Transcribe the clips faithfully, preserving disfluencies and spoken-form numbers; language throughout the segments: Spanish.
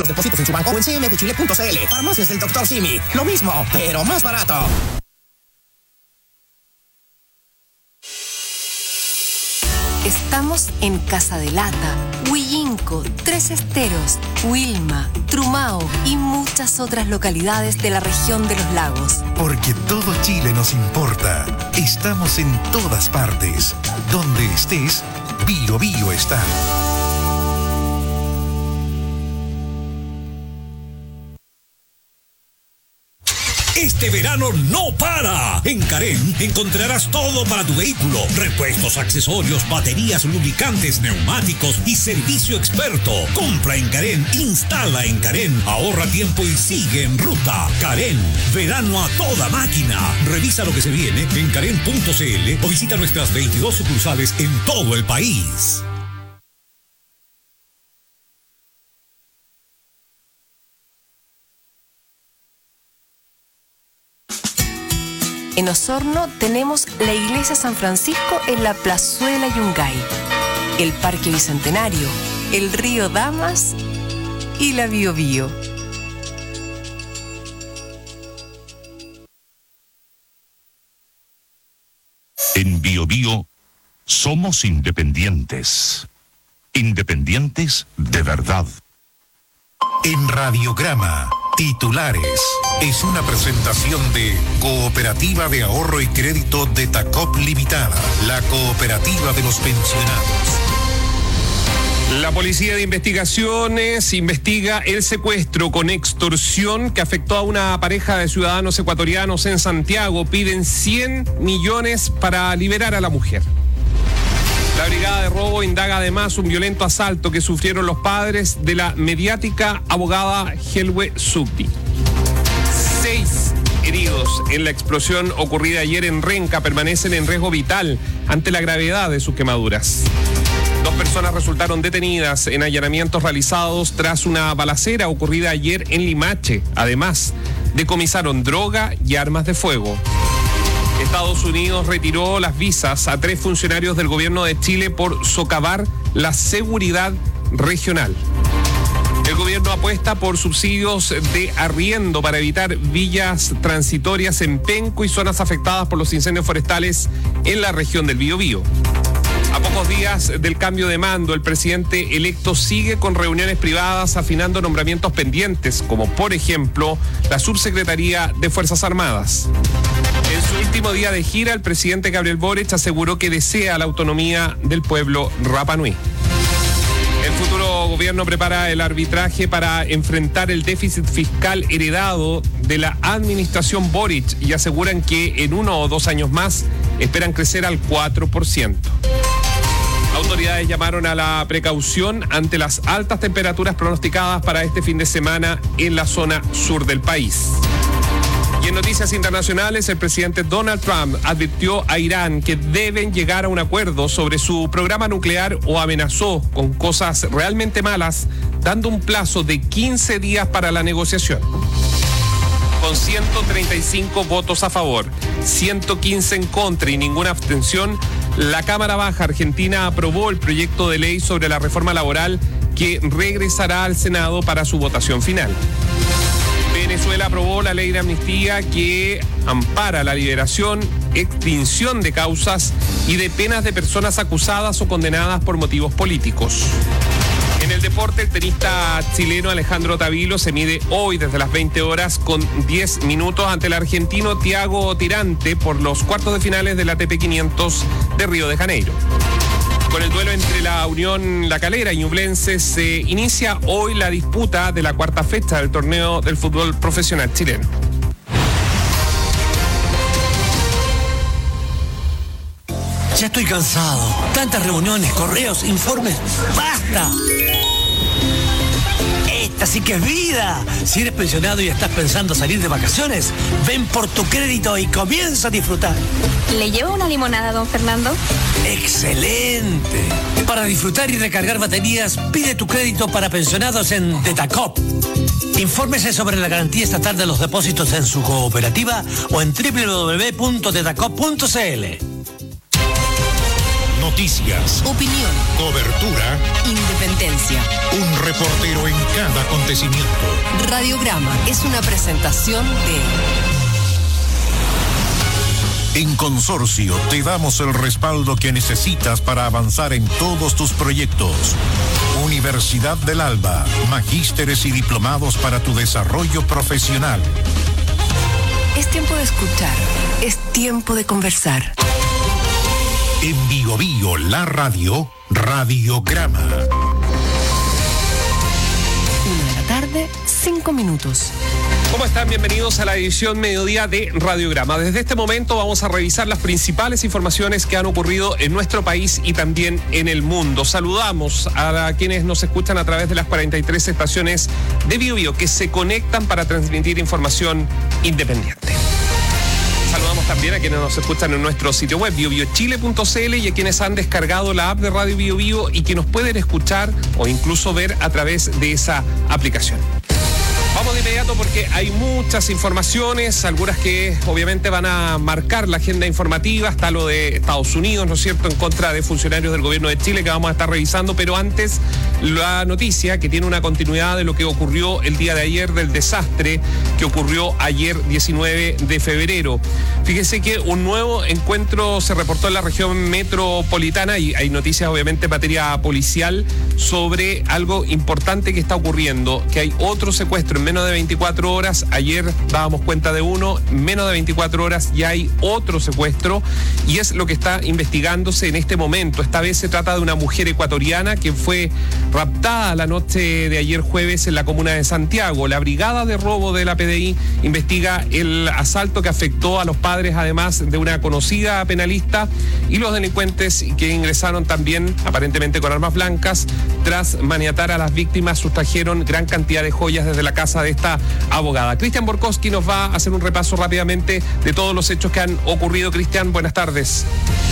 los depósitos en su banco o en c m f chile punto c l. Farmacias del doctor Simi. Lo mismo, pero más barato. Estamos en Casa de Lata, Huillinco, Tres Esteros, Huilma, Trumao y muchas otras localidades de la región de los lagos. Porque todo Chile nos importa. Estamos en todas partes. Donde estés, Bio Bio está. Este verano no para. En Carén encontrarás todo para tu vehículo. Repuestos, accesorios, baterías, lubricantes, neumáticos y servicio experto. Compra en Carén, instala en Carén, ahorra tiempo y sigue en ruta. Carén, verano a toda máquina. Revisa lo que se viene en carén punto c l o visita nuestras veintidós sucursales en todo el país. En Osorno tenemos la Iglesia San Francisco en la Plazuela Yungay, el Parque Bicentenario, el Río Damas y la Bio Bio. En Bio Bio somos independientes. Independientes de verdad. En Radiograma, titulares. Es una presentación de Cooperativa de Ahorro y Crédito de Tacop Limitada, la cooperativa de los pensionados. La Policía de Investigaciones investiga el secuestro con extorsión que afectó a una pareja de ciudadanos ecuatorianos en Santiago. Piden cien millones para liberar a la mujer. La Brigada de Robo indaga además un violento asalto que sufrieron los padres de la mediática abogada Helwe Sukti. Seis heridos en la explosión ocurrida ayer en Renca permanecen en riesgo vital ante la gravedad de sus quemaduras. Dos personas resultaron detenidas en allanamientos realizados tras una balacera ocurrida ayer en Limache. Además, decomisaron droga y armas de fuego. Estados Unidos retiró las visas a tres funcionarios del gobierno de Chile por socavar la seguridad regional. El gobierno apuesta por subsidios de arriendo para evitar villas transitorias en Penco y zonas afectadas por los incendios forestales en la región del Biobío. A pocos días del cambio de mando, el presidente electo sigue con reuniones privadas afinando nombramientos pendientes, como por ejemplo la Subsecretaría de Fuerzas Armadas. En su último día de gira, el presidente Gabriel Boric aseguró que desea la autonomía del pueblo Rapa Nui. El futuro gobierno prepara el arbitraje para enfrentar el déficit fiscal heredado de la administración Boric y aseguran que en uno o dos años más esperan crecer al cuatro por ciento. Autoridades llamaron a la precaución ante las altas temperaturas pronosticadas para este fin de semana en la zona sur del país. Y en noticias internacionales, el presidente Donald Trump advirtió a Irán que deben llegar a un acuerdo sobre su programa nuclear o amenazó con cosas realmente malas, dando un plazo de quince días para la negociación. Con ciento treinta y cinco votos a favor, ciento quince en contra y ninguna abstención, la Cámara Baja Argentina aprobó el proyecto de ley sobre la reforma laboral que regresará al Senado para su votación final. Venezuela aprobó la ley de amnistía que ampara la liberación, extinción de causas y de penas de personas acusadas o condenadas por motivos políticos. En el deporte, el tenista chileno Alejandro Tavilo se mide hoy desde las veinte horas con diez minutos ante el argentino Thiago Tirante por los cuartos de finales del A T P quinientos de Río de Janeiro. Con el duelo entre la Unión La Calera y Ñublense se inicia hoy la disputa de la cuarta fecha del torneo del fútbol profesional chileno. Ya estoy cansado. Tantas reuniones, correos, informes. ¡Basta! Esta sí que es vida. Si eres pensionado y estás pensando salir de vacaciones, ven por tu crédito y comienza a disfrutar. ¿Le llevo una limonada, don Fernando? ¡Excelente! Para disfrutar y recargar baterías, pide tu crédito para pensionados en Tetacop. Infórmese sobre la garantía estatal de los depósitos en su cooperativa o en doble u doble u doble u punto tetacop punto c l. Noticias, Opinión, cobertura, independencia. un reportero en cada acontecimiento. Radiograma es una presentación de... En Consorcio te damos el respaldo que necesitas para avanzar en todos tus proyectos. Universidad del Alba, magísteres y diplomados para tu desarrollo profesional. Es tiempo de escuchar, es tiempo de conversar. En Bio Bio, la radio, Radiograma. Una de la tarde, cinco minutos. ¿Cómo están? Bienvenidos a la edición mediodía de Radiograma. Desde este momento vamos a revisar las principales informaciones que han ocurrido en nuestro país y también en el mundo. Saludamos a quienes nos escuchan a través de las cuarenta y tres estaciones de Bio Bio que se conectan para transmitir información independiente. Saludamos también a quienes nos escuchan en nuestro sitio web bio bio chile punto c l y a quienes han descargado la app de Radio Bio Bio y que nos pueden escuchar o incluso ver a través de esa aplicación. Vamos de inmediato porque hay muchas informaciones, algunas que obviamente van a marcar la agenda informativa, está lo de Estados Unidos, ¿no es cierto?, en contra de funcionarios del gobierno de Chile que vamos a estar revisando, pero antes la noticia que tiene una continuidad de lo que ocurrió el día de ayer, del desastre que ocurrió ayer diecinueve de febrero. Fíjese que un nuevo encuentro se reportó en la región metropolitana y hay noticias obviamente en materia policial sobre algo importante que está ocurriendo, que hay otro secuestro en menos de veinticuatro horas. Ayer dábamos cuenta de uno, en menos de veinticuatro horas ya hay otro secuestro y es lo que está investigándose en este momento. Esta vez se trata de una mujer ecuatoriana que fue raptada la noche de ayer jueves en la comuna de Santiago. La brigada de robo de la P D I investiga el asalto que afectó a los padres, además de una conocida penalista, y los delincuentes que ingresaron también aparentemente con armas blancas. Tras maniatar a las víctimas, sustrajeron gran cantidad de joyas desde la casa de esta abogada. Cristian Borkowski nos va a hacer un repaso rápidamente de todos los hechos que han ocurrido. Cristian, buenas tardes.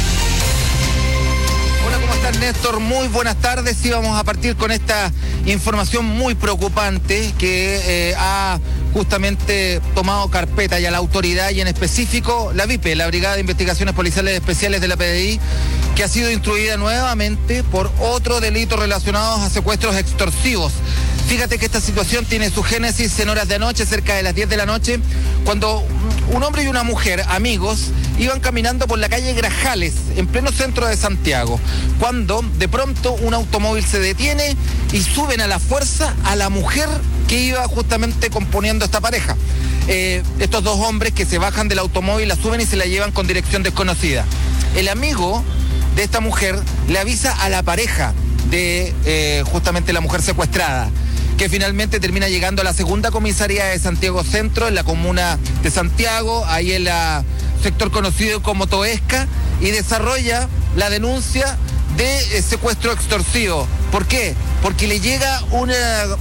Hola, ¿cómo estás, Néstor? Muy buenas tardes. Sí, vamos a partir con esta información muy preocupante que eh, ha justamente tomado carpeta ya la autoridad y en específico la V I P E, la Brigada de Investigaciones Policiales Especiales de la P D I, que ha sido instruida nuevamente por otro delito relacionado a secuestros extorsivos. Fíjate que esta situación tiene su génesis en horas de anoche, cerca de las diez de la noche, cuando un hombre y una mujer, amigos, iban caminando por la calle Grajales, en pleno centro de Santiago, cuando de pronto un automóvil se detiene y suben a la fuerza a la mujer que iba justamente componiendo esta pareja. Eh, estos dos hombres que se bajan del automóvil, la suben y se la llevan con dirección desconocida. El amigo de esta mujer le avisa a la pareja de eh, justamente la mujer secuestrada, que finalmente termina llegando a la segunda comisaría de Santiago Centro, en la comuna de Santiago, ahí en el sector conocido como Toesca, y desarrolla la denuncia de eh, secuestro extorsivo. ¿Por qué? Porque le llega una,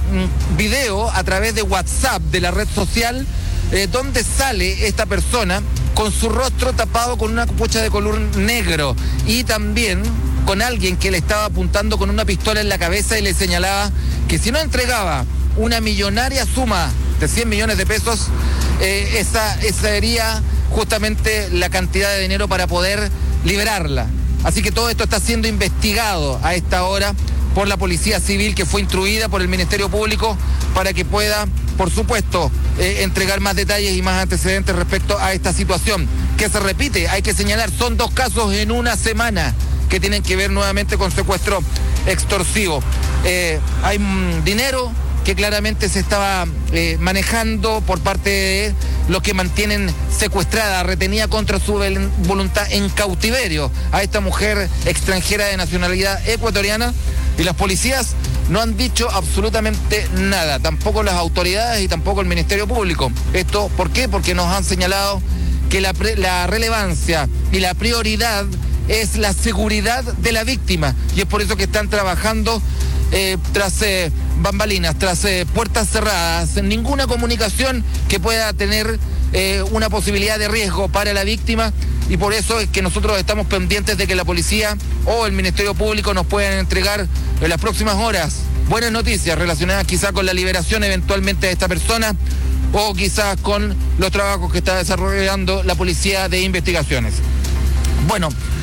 un video a través de WhatsApp de la red social eh, donde sale esta persona con su rostro tapado con una capucha de color negro y también con alguien que le estaba apuntando con una pistola en la cabeza y le señalaba que si no entregaba una millonaria suma de cien millones de pesos, eh, esa, esa sería justamente la cantidad de dinero para poder liberarla. Así que todo esto está siendo investigado a esta hora por la Policía Civil, que fue instruida por el Ministerio Público para que pueda, por supuesto, eh, entregar más detalles y más antecedentes respecto a esta situación, que se repite, hay que señalar, son dos casos en una semana que tienen que ver nuevamente con secuestro extorsivo. Eh, hay mm, dinero que claramente se estaba eh, manejando por parte de los que mantienen secuestrada, retenida contra su voluntad en cautiverio a esta mujer extranjera de nacionalidad ecuatoriana, y las policías no han dicho absolutamente nada, tampoco las autoridades y tampoco el Ministerio Público. ¿Esto por qué? Porque nos han señalado que la, pre- la relevancia y la prioridad es la seguridad de la víctima, y es por eso que están trabajando eh, tras eh, bambalinas, tras eh, puertas cerradas, ninguna comunicación que pueda tener eh, una posibilidad de riesgo para la víctima, y por eso es que nosotros estamos pendientes de que la policía o el Ministerio Público nos puedan entregar en las próximas horas buenas noticias relacionadas quizá con la liberación eventualmente de esta persona o quizás con los trabajos que está desarrollando la Policía de Investigaciones. Bueno,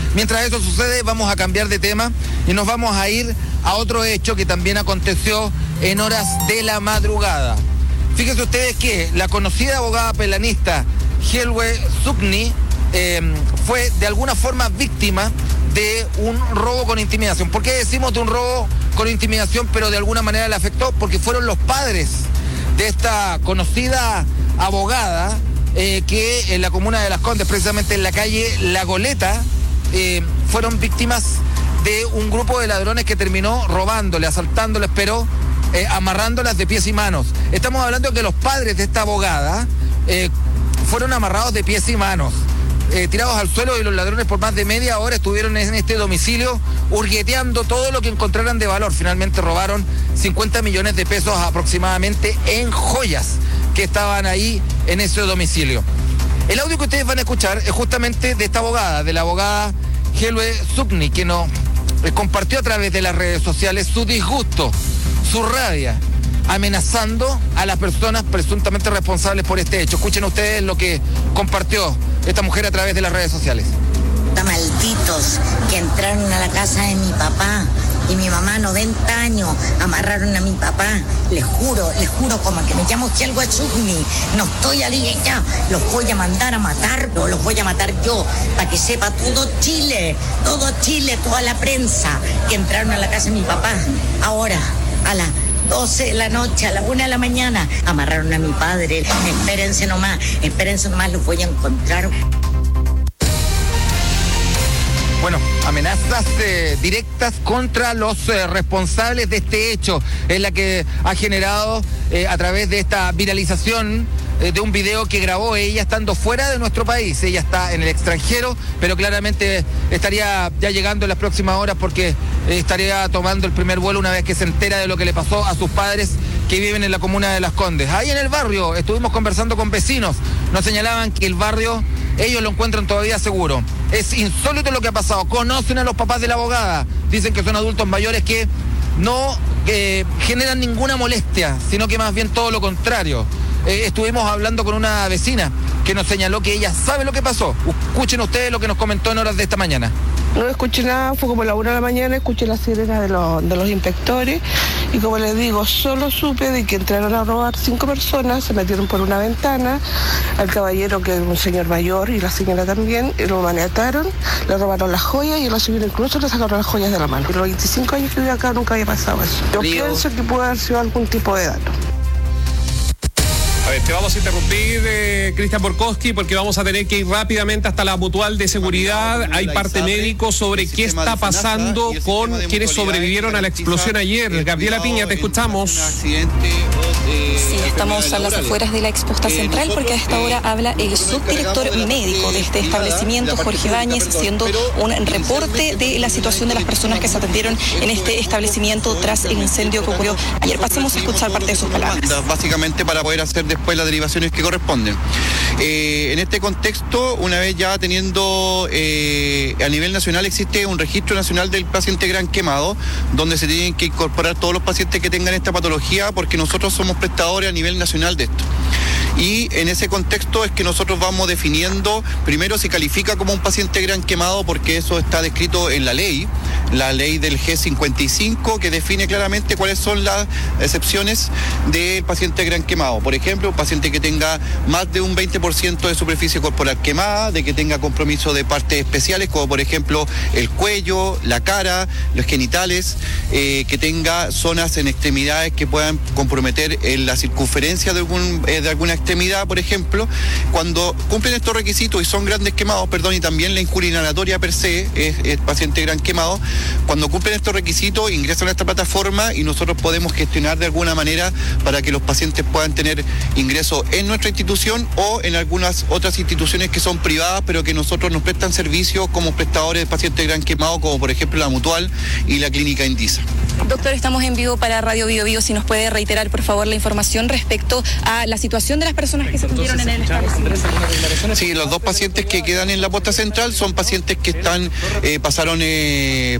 Mientras eso sucede, vamos a cambiar de tema y nos vamos a ir a otro hecho que también aconteció en horas de la madrugada. Fíjense ustedes que la conocida abogada pelanista Helwe Sukni eh, fue de alguna forma víctima de un robo con intimidación. ¿Por qué decimos de un robo con intimidación, pero de alguna manera le afectó? Porque fueron los padres de esta conocida abogada eh, que en la comuna de Las Condes, precisamente en la calle La Goleta, eh, fueron víctimas de un grupo de ladrones que terminó robándole, asaltándoles, pero eh, amarrándolas de pies y manos. Estamos hablando de que los padres de esta abogada eh, fueron amarrados de pies y manos. Eh, tirados al suelo, y los ladrones por más de media hora estuvieron en este domicilio hurgueteando todo lo que encontraran de valor. Finalmente robaron cincuenta millones de pesos aproximadamente en joyas que estaban ahí en ese domicilio. El audio que ustedes van a escuchar es justamente de esta abogada, de la abogada Helwe Sukni, que nos eh, compartió a través de las redes sociales su disgusto, su rabia, amenazando a las personas presuntamente responsables por este hecho. Escuchen ustedes lo que compartió esta mujer a través de las redes sociales. Malditos que entraron a la casa de mi papá y mi mamá, noventa años, amarraron a mi papá. Les juro, les juro, como que me llamo Helwe Sukni, no estoy allí ya, los voy a mandar a matar, o los voy a matar yo, para que sepa todo Chile, todo Chile, toda la prensa, que entraron a la casa de mi papá. Ahora, a la doce de la noche, a la una de la mañana, amarraron a mi padre. Espérense nomás, espérense nomás, los voy a encontrar. Bueno, amenazas eh, directas contra los eh, responsables de este hecho, es la que ha generado eh, a través de esta viralización eh, de un video que grabó ella estando fuera de nuestro país. Ella está en el extranjero, pero claramente estaría ya llegando en las próximas horas, porque eh, estaría tomando el primer vuelo una vez que se entera de lo que le pasó a sus padres que viven en la comuna de Las Condes. Ahí en el barrio estuvimos conversando con vecinos, nos señalaban que el barrio ellos lo encuentran todavía seguro. Es insólito lo que ha pasado. Conocen a los papás de la abogada, dicen que son adultos mayores que no eh, generan ninguna molestia, sino que más bien todo lo contrario. Eh, estuvimos hablando con una vecina que nos señaló que ella sabe lo que pasó. Escuchen ustedes lo que nos comentó en horas de esta mañana. No escuché nada, fue como a la una de la mañana, escuché la sirena de los, de los inspectores, y como les digo, solo supe de que entraron a robar cinco personas, se metieron por una ventana, al caballero, que es un señor mayor, y la señora también, y lo maniataron, le robaron las joyas, y a la señora incluso le sacaron las joyas de la mano. En los veinticinco años que vivo acá nunca había pasado eso. Yo Río. pienso que puede haber sido algún tipo de dato. A ver, te vamos a interrumpir, eh, Cristian Borkowski, porque vamos a tener que ir rápidamente hasta la mutual de seguridad. Hay parte médico sobre qué está pasando con quienes sobrevivieron a la explosión ayer. Gabriela Piña, te escuchamos. Sí, estamos a las afueras de la exposta central, porque a esta hora habla el subdirector médico de este establecimiento, Jorge Báñez, haciendo un reporte de la situación de las personas que se atendieron en este establecimiento tras el incendio que ocurrió ayer. Pasemos a escuchar parte de sus palabras. Básicamente para poder hacer después las derivaciones que corresponden. Eh, en este contexto, una vez ya teniendo eh, a nivel nacional, existe un registro nacional del paciente gran quemado, donde se tienen que incorporar todos los pacientes que tengan esta patología, porque nosotros somos prestadores a nivel nacional de esto. Y en ese contexto es que nosotros vamos definiendo, primero se califica como un paciente gran quemado, porque eso está descrito en la ley, la ley del G cincuenta y cinco, que define claramente cuáles son las excepciones del paciente gran quemado. Por ejemplo, un paciente que tenga más de un veinte por ciento de superficie corporal quemada, de que tenga compromiso de partes especiales, como por ejemplo el cuello, la cara, los genitales, eh, que tenga zonas en extremidades que puedan comprometer en la circunferencia de, algún, eh, de alguna extremidad, por ejemplo. Cuando cumplen estos requisitos y son grandes quemados, perdón, y también la injuria inhalatoria per se es, es paciente gran quemado, cuando cumplen estos requisitos ingresan a esta plataforma y nosotros podemos gestionar de alguna manera para que los pacientes puedan tener ingreso en nuestra institución o en algunas otras instituciones que son privadas, pero que nosotros nos prestan servicios como prestadores de pacientes gran quemado, como por ejemplo la Mutual y la Clínica Indisa. Doctor, estamos en vivo para Radio Bio Bio. Si nos puede reiterar, por favor, la información respecto a la situación de las personas que se atendieron en el establecimiento. Sí, los dos pacientes que quedan en la posta central son pacientes que están eh, pasaron eh,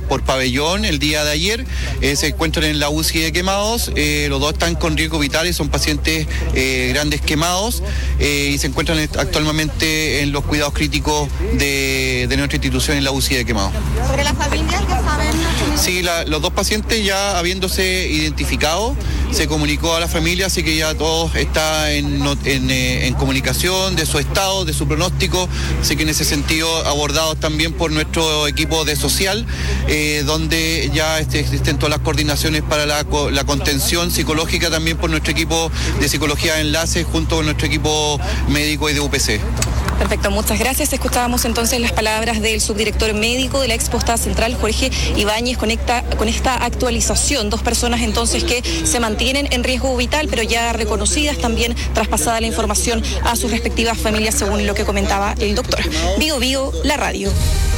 por pabellón el día de ayer, eh, se encuentran en la U C I de quemados, eh, los dos están con riesgo vital y son pacientes eh, grandes quemados eh, y se encuentran actualmente en los cuidados críticos de, de nuestra institución en la U C I de quemados. ¿Sobre las familias ya saben? Sí, la, los dos pacientes ya habiéndose identificado, se comunicó a la familia, así que ya todos está en, en, en comunicación de su estado, de su pronóstico, así que en ese sentido abordados también por nuestro equipo de social, eh, donde ya este, existen todas las coordinaciones para la, la contención psicológica también por nuestro equipo de psicología de enlace junto con nuestro equipo médico y de U P C. Perfecto, muchas gracias. Escuchábamos entonces las palabras del subdirector médico de la Exposta Central, Jorge Ibáñez, con esta, con esta actualización. Dos personas entonces que se mantienen en riesgo vital, pero ya reconocidas, también traspasada la información a sus respectivas familias, según lo que comentaba el doctor. Bio Bio, la radio.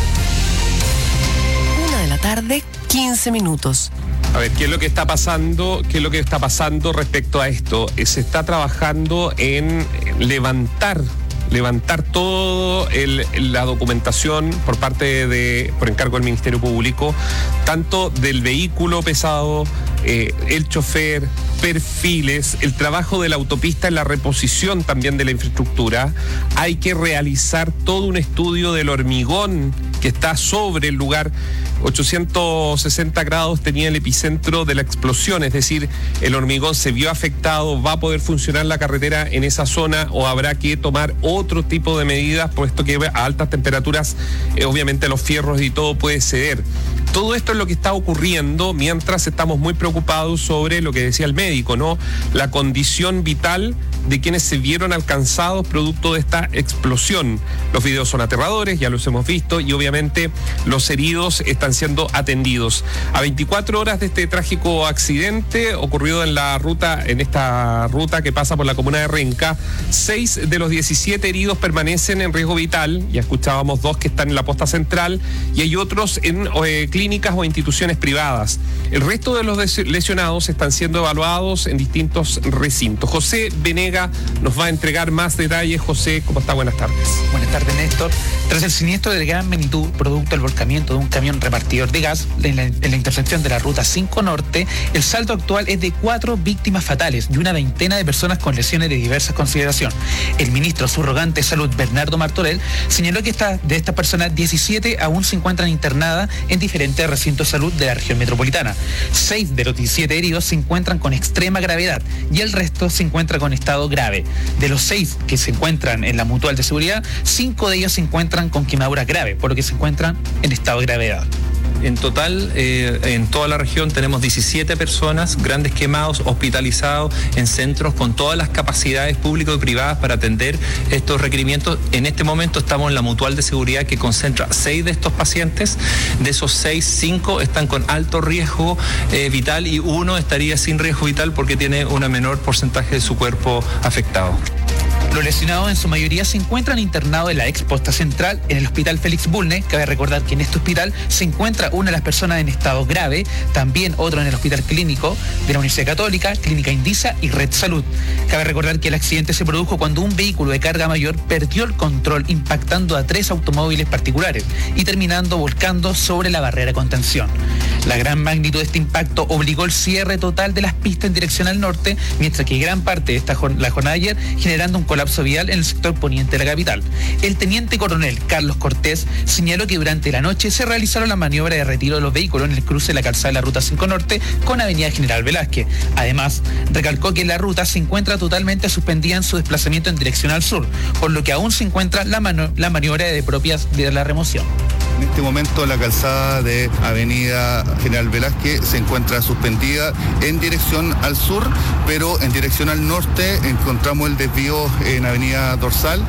Una de la tarde, quince minutos. A ver, ¿qué es lo que está pasando? ¿Qué es lo que está pasando respecto a esto? Se está trabajando en levantar levantar todo el, la documentación por parte de, por encargo del Ministerio Público, tanto del vehículo pesado, eh, el chofer, perfiles, el trabajo de la autopista en la reposición también de la infraestructura. Hay que realizar todo un estudio del hormigón que está sobre el lugar. ochocientos sesenta grados tenía el epicentro de la explosión, es decir, el hormigón se vio afectado. ¿Va a poder funcionar la carretera en esa zona o habrá que tomar otro tipo de medidas, puesto que a altas temperaturas eh, obviamente los fierros y todo puede ceder? Todo esto es lo que está ocurriendo mientras estamos muy preocupados sobre lo que decía el médico, ¿no? La condición vital de quienes se vieron alcanzados producto de esta explosión. Los videos son aterradores, ya los hemos visto, y obviamente los heridos están siendo atendidos. A veinticuatro horas de este trágico accidente ocurrido en la ruta, en esta ruta que pasa por la comuna de Renca, seis de los diecisiete heridos permanecen en riesgo vital. Ya escuchábamos dos que están en la posta central y hay otros en eh, clínicas o instituciones privadas. El resto de los lesionados están siendo evaluados en distintos recintos. José Venega nos va a entregar más detalles. José, ¿cómo está? Buenas tardes. Buenas tardes, Néstor. Tras el siniestro de gran magnitud, producto del volcamiento de un camión repartidor de gas en la, en la intersección de la Ruta cinco Norte, el saldo actual es de cuatro víctimas fatales y una veintena de personas con lesiones de diversa consideración. El ministro subrogante de Salud, Bernardo Martorell, señaló que esta, de estas personas, diecisiete aún se encuentran internadas en diferentes recintos de salud de la región metropolitana. Seis de los diecisiete heridos se encuentran con extrema gravedad y el resto se encuentra con estado grave. De los seis que se encuentran en la mutual de seguridad, cinco de ellos se encuentran con quemaduras graves, por lo que se encuentran en estado de gravedad. En total, eh, en toda la región tenemos diecisiete personas, grandes quemados, hospitalizados en centros con todas las capacidades públicas y privadas para atender estos requerimientos. En este momento estamos en la mutual de seguridad que concentra seis de estos pacientes. De esos seis, cinco están con alto riesgo eh, vital y uno estaría sin riesgo vital porque tiene un menor porcentaje de su cuerpo afectado. Los lesionados en su mayoría se encuentran internados en la Exposta Central, en el Hospital Félix Bulnes. Cabe recordar que en este hospital se encuentra una de las personas en estado grave, también otro en el Hospital Clínico de la Universidad Católica, Clínica Indisa y Red Salud. Cabe recordar que el accidente se produjo cuando un vehículo de carga mayor perdió el control impactando a tres automóviles particulares y terminando volcando sobre la barrera de contención. La gran magnitud de este impacto obligó el cierre total de las pistas en dirección al norte, mientras que gran parte de esta jorn- la jornada de ayer generando un colapso vial en el sector poniente de la capital. El teniente coronel Carlos Cortés señaló que durante la noche se realizaron la maniobra de retiro de los vehículos en el cruce de la calzada de la Ruta cinco Norte con Avenida General Velázquez. Además, recalcó que la ruta se encuentra totalmente suspendida en su desplazamiento en dirección al sur, por lo que aún se encuentra la, mano- la maniobra de propias de la remoción. En este momento la calzada de Avenida General Velázquez se encuentra suspendida en dirección al sur, pero en dirección al norte encontramos el desvío en Avenida Dorsal.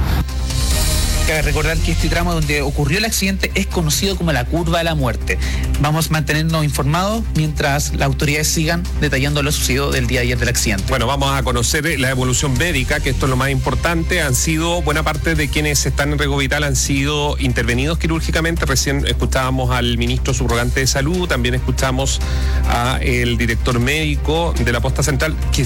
Cabe recordar que este tramo donde ocurrió el accidente es conocido como la curva de la muerte. Vamos a mantenernos informados mientras las autoridades sigan detallando lo sucedido del día de ayer del accidente. Bueno, vamos a conocer la evolución médica, que esto es lo más importante. Han sido, buena parte de quienes están en riesgo vital han sido intervenidos quirúrgicamente. Recién escuchábamos al ministro subrogante de Salud, también escuchamos al director médico de la posta central, que,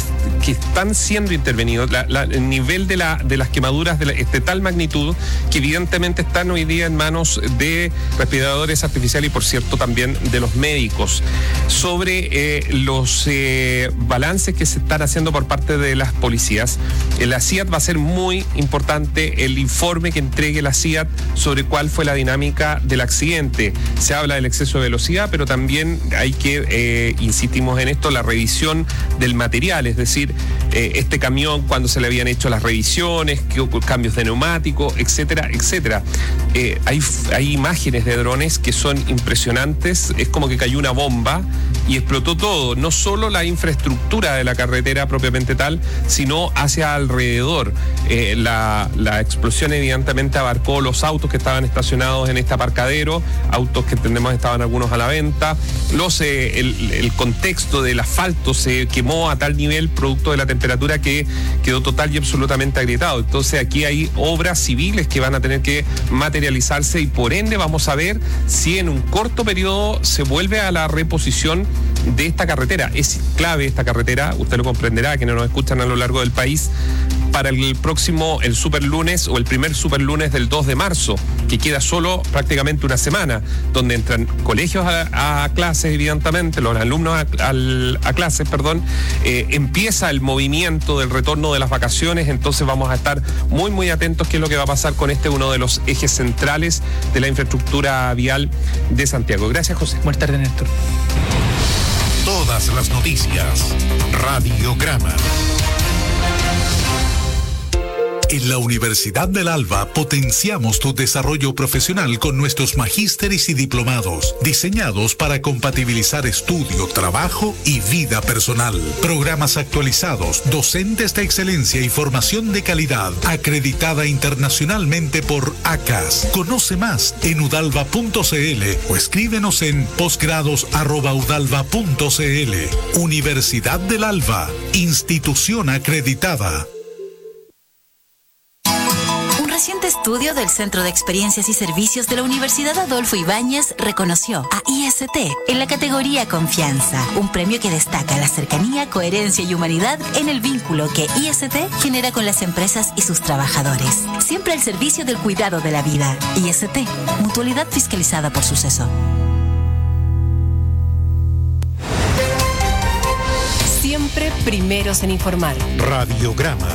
que están siendo intervenidos, la, la, el nivel de, la, de las quemaduras de, la, es de tal magnitud que evidentemente están hoy día en manos de respiradores artificiales y, por cierto, también de los médicos. Sobre eh, los eh, balances que se están haciendo por parte de las policías, eh, la C I A T va a ser muy importante el informe que entregue la C I A T sobre cuál fue la dinámica del accidente. Se habla del exceso de velocidad, pero también hay que, eh, insistimos en esto, la revisión del material, es decir, eh, este camión, cuando se le habían hecho las revisiones, que, cambios de neumático, etcétera, etcétera. Eh, hay, hay imágenes de drones que son impresionantes, es como que cayó una bomba y explotó todo, no solo la infraestructura de la carretera propiamente tal, sino hacia alrededor. Eh, la, la explosión evidentemente abarcó los autos que estaban estacionados en este aparcadero, autos que entendemos estaban algunos a la venta, los, eh, el, el contexto del asfalto se quemó a tal nivel producto de la temperatura que quedó total y absolutamente agrietado. Entonces aquí hay obras civiles que van a tener que materializarse y por ende vamos a ver si en un corto periodo se vuelve a la reposición de esta carretera. Es clave esta carretera, usted lo comprenderá, que no nos escuchan a lo largo del país, para el próximo, el superlunes o el primer superlunes del dos de marzo, que queda solo prácticamente una semana, donde entran colegios a, a clases, evidentemente, los alumnos a, a, a clases, perdón, eh, empieza el movimiento del retorno de las vacaciones, entonces vamos a estar muy, muy atentos qué es lo que va a pasar con este, uno de los ejes centrales de la infraestructura vial de Santiago. Gracias, José. Buenas tardes, Néstor. Todas las noticias. Radiograma. En la Universidad del Alba potenciamos tu desarrollo profesional con nuestros magísteres y diplomados, diseñados para compatibilizar estudio, trabajo y vida personal. Programas actualizados, docentes de excelencia y formación de calidad, acreditada internacionalmente por A C A S. Conoce más en udalva punto cl o escríbenos en posgrados arroba udalva punto cl. Universidad del Alba, institución acreditada. Un reciente estudio del Centro de Experiencias y Servicios de la Universidad Adolfo Ibáñez reconoció a I S T en la categoría Confianza, un premio que destaca la cercanía, coherencia y humanidad en el vínculo que I S T genera con las empresas y sus trabajadores. Siempre al servicio del cuidado de la vida. I S T, mutualidad fiscalizada por Suceso. Siempre primeros en informar. Radiograma.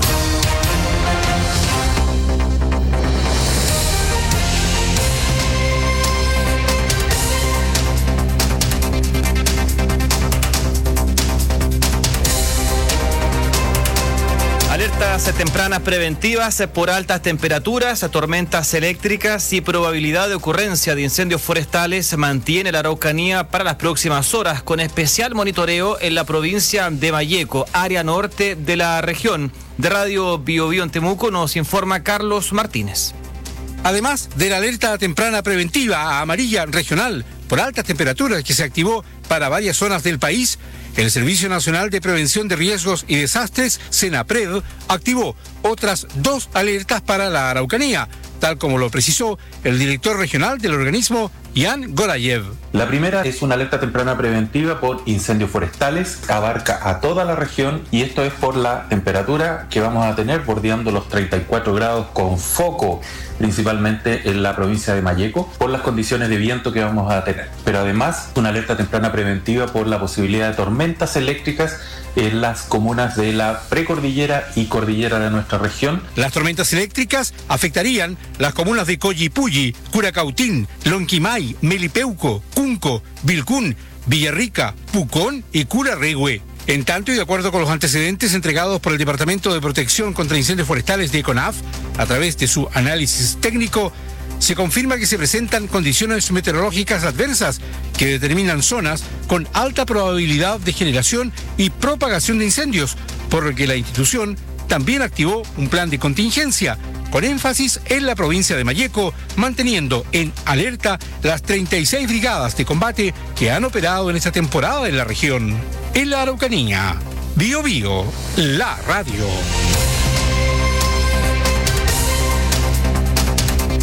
Alertas tempranas preventivas por altas temperaturas, tormentas eléctricas y probabilidad de ocurrencia de incendios forestales mantiene la Araucanía para las próximas horas, con especial monitoreo en la provincia de Malleco, área norte de la región. De Radio Bio Bio en Temuco nos informa Carlos Martínez. Además de la alerta temprana preventiva amarilla regional por altas temperaturas que se activó para varias zonas del país, el Servicio Nacional de Prevención de Riesgos y Desastres, SENAPRED, activó otras dos alertas para la Araucanía, tal como lo precisó el director regional del organismo, Ian Gorayev. La primera es una alerta temprana preventiva por incendios forestales, abarca a toda la región y esto es por la temperatura que vamos a tener bordeando los treinta y cuatro grados con foco principalmente en la provincia de Malleco por las condiciones de viento que vamos a tener. Pero además una alerta temprana preventiva por la posibilidad de tormentas eléctricas en las comunas de la precordillera y cordillera de nuestra región. Las tormentas eléctricas afectarían las comunas de Collipulli, Curacautín, Lonquimay, Melipeuco, Cunco, Vilcún, Villarrica, Pucón y Curarrehue. En tanto, y de acuerdo con los antecedentes entregados por el Departamento de Protección contra Incendios Forestales de CONAF, a través de su análisis técnico, se confirma que se presentan condiciones meteorológicas adversas que determinan zonas con alta probabilidad de generación y propagación de incendios, por lo que la institución también activó un plan de contingencia con énfasis en la provincia de Malleco, manteniendo en alerta las treinta y seis brigadas de combate que han operado en esta temporada en la región. En la Araucanía, Bio Bio, la radio.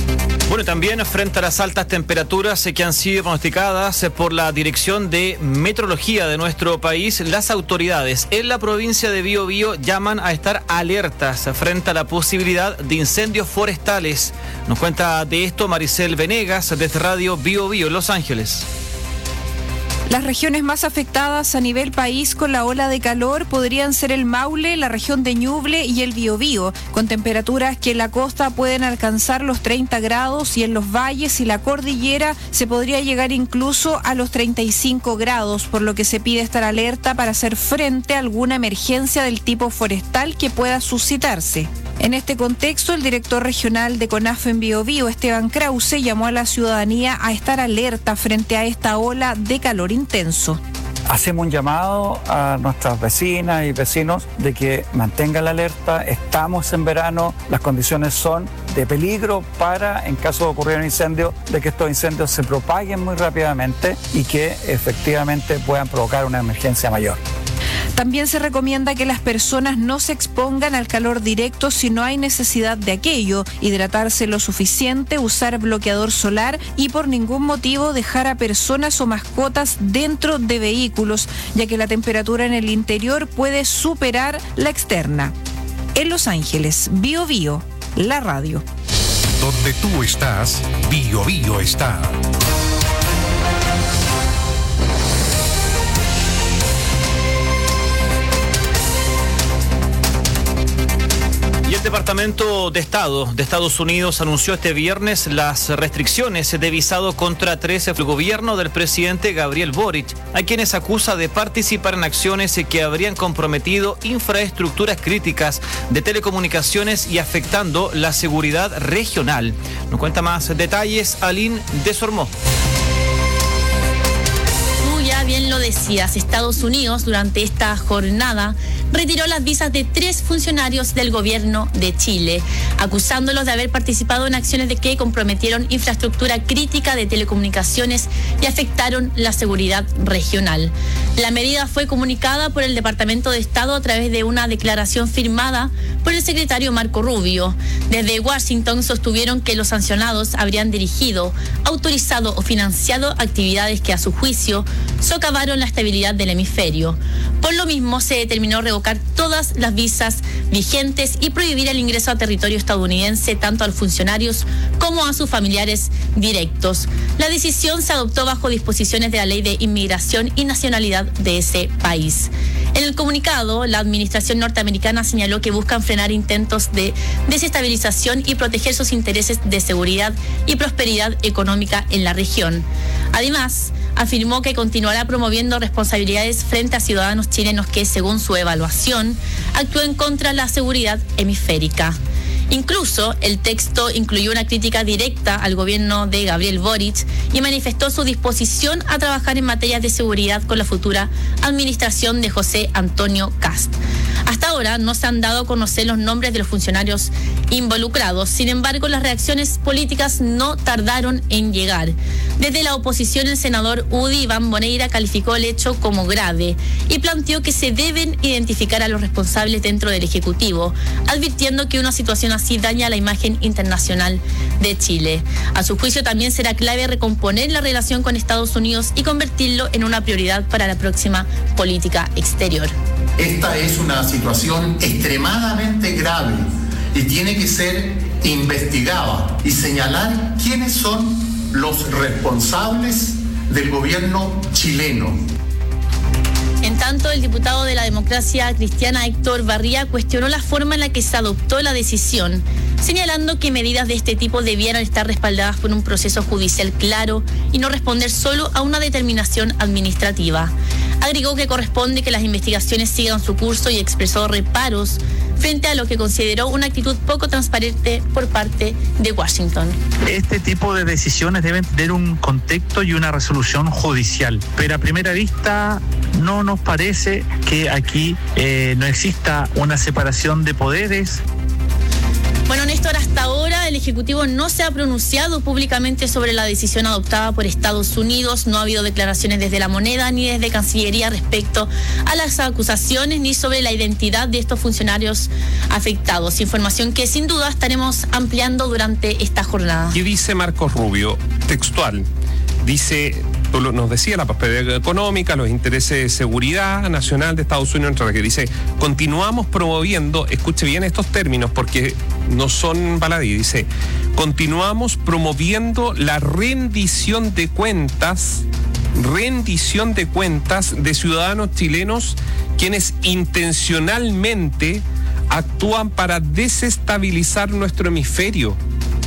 Bueno, también frente a las altas temperaturas que han sido pronosticadas por la Dirección de Meteorología de nuestro país, las autoridades en la provincia de Biobío llaman a estar alertas frente a la posibilidad de incendios forestales. Nos cuenta de esto Maricel Venegas desde Radio Biobío, Los Ángeles. Las regiones más afectadas a nivel país con la ola de calor podrían ser el Maule, la región de Ñuble y el Biobío, con temperaturas que en la costa pueden alcanzar los treinta grados y en los valles y la cordillera se podría llegar incluso a los treinta y cinco grados, por lo que se pide estar alerta para hacer frente a alguna emergencia del tipo forestal que pueda suscitarse. En este contexto, el director regional de CONAF en Biobío, Esteban Krause, llamó a la ciudadanía a estar alerta frente a esta ola de calor intenso. Hacemos un llamado a nuestras vecinas y vecinos de que mantengan la alerta. Estamos en verano, las condiciones son de peligro para, en caso de ocurrir un incendio, de que estos incendios se propaguen muy rápidamente y que efectivamente puedan provocar una emergencia mayor. También se recomienda que las personas no se expongan al calor directo si no hay necesidad de aquello, hidratarse lo suficiente, usar bloqueador solar y por ningún motivo dejar a personas o mascotas dentro de vehículos, ya que la temperatura en el interior puede superar la externa. En Los Ángeles, Biobío, la radio. Donde tú estás, Biobío está. Y el Departamento de Estado de Estados Unidos anunció este viernes las restricciones de visado contra trece del gobierno del presidente Gabriel Boric, a quienes acusa de participar en acciones que habrían comprometido infraestructuras críticas de telecomunicaciones y afectando la seguridad regional. Nos cuenta más detalles Aline Desormó. Bien lo decías, Estados Unidos durante esta jornada retiró las visas de tres funcionarios del gobierno de Chile, acusándolos de haber participado en acciones de que comprometieron infraestructura crítica de telecomunicaciones y afectaron la seguridad regional. La medida fue comunicada por el Departamento de Estado a través de una declaración firmada por el secretario Marco Rubio. Desde Washington sostuvieron que los sancionados habrían dirigido, autorizado o financiado actividades que a su juicio socavaron la estabilidad del hemisferio. Por lo mismo, se determinó revocar todas las visas vigentes y prohibir el ingreso a territorio estadounidense tanto a los funcionarios como a sus familiares directos. La decisión se adoptó bajo disposiciones de la Ley de Inmigración y Nacionalidad de ese país. En el comunicado, la administración norteamericana señaló que buscan frenar intentos de desestabilización y proteger sus intereses de seguridad y prosperidad económica en la región. Además, afirmó que continuará promoviendo responsabilidades frente a ciudadanos chilenos que, según su evaluación, actúen contra la seguridad hemisférica. Incluso, el texto incluyó una crítica directa al gobierno de Gabriel Boric y manifestó su disposición a trabajar en materia de seguridad con la futura administración de José Antonio Kast. Hasta ahora no se han dado a conocer los nombres de los funcionarios involucrados. Sin embargo, las reacciones políticas no tardaron en llegar. Desde la oposición, el senador U D I, Iván Moreira, calificó el hecho como grave y planteó que se deben identificar a los responsables dentro del Ejecutivo, advirtiendo que una situación así daña la imagen internacional de Chile. A su juicio, también será clave recomponer la relación con Estados Unidos y convertirlo en una prioridad para la próxima política exterior. Esta es una situación extremadamente grave y tiene que ser investigada y señalar quiénes son los responsables del gobierno chileno. En tanto, el diputado de la Democracia Cristiana Héctor Barría cuestionó la forma en la que se adoptó la decisión, señalando que medidas de este tipo debieran estar respaldadas por un proceso judicial claro y no responder solo a una determinación administrativa. Agregó que corresponde que las investigaciones sigan su curso y expresó reparos frente a lo que consideró una actitud poco transparente por parte de Washington. Este tipo de decisiones deben tener un contexto y una resolución judicial, pero a primera vista no nos parece que aquí eh, no exista una separación de poderes. Bueno, Néstor, hasta ahora el Ejecutivo no se ha pronunciado públicamente sobre la decisión adoptada por Estados Unidos. No ha habido declaraciones desde la moneda ni desde Cancillería respecto a las acusaciones ni sobre la identidad de estos funcionarios afectados. Información que sin duda estaremos ampliando durante esta jornada. ¿Qué dice Marcos Rubio? Textual. Dice, nos decía, la prosperidad económica, los intereses de seguridad nacional de Estados Unidos, entre los que dice, continuamos promoviendo, escuche bien estos términos porque no son baladí, dice, continuamos promoviendo la rendición de cuentas, rendición de cuentas de ciudadanos chilenos quienes intencionalmente actúan para desestabilizar nuestro hemisferio.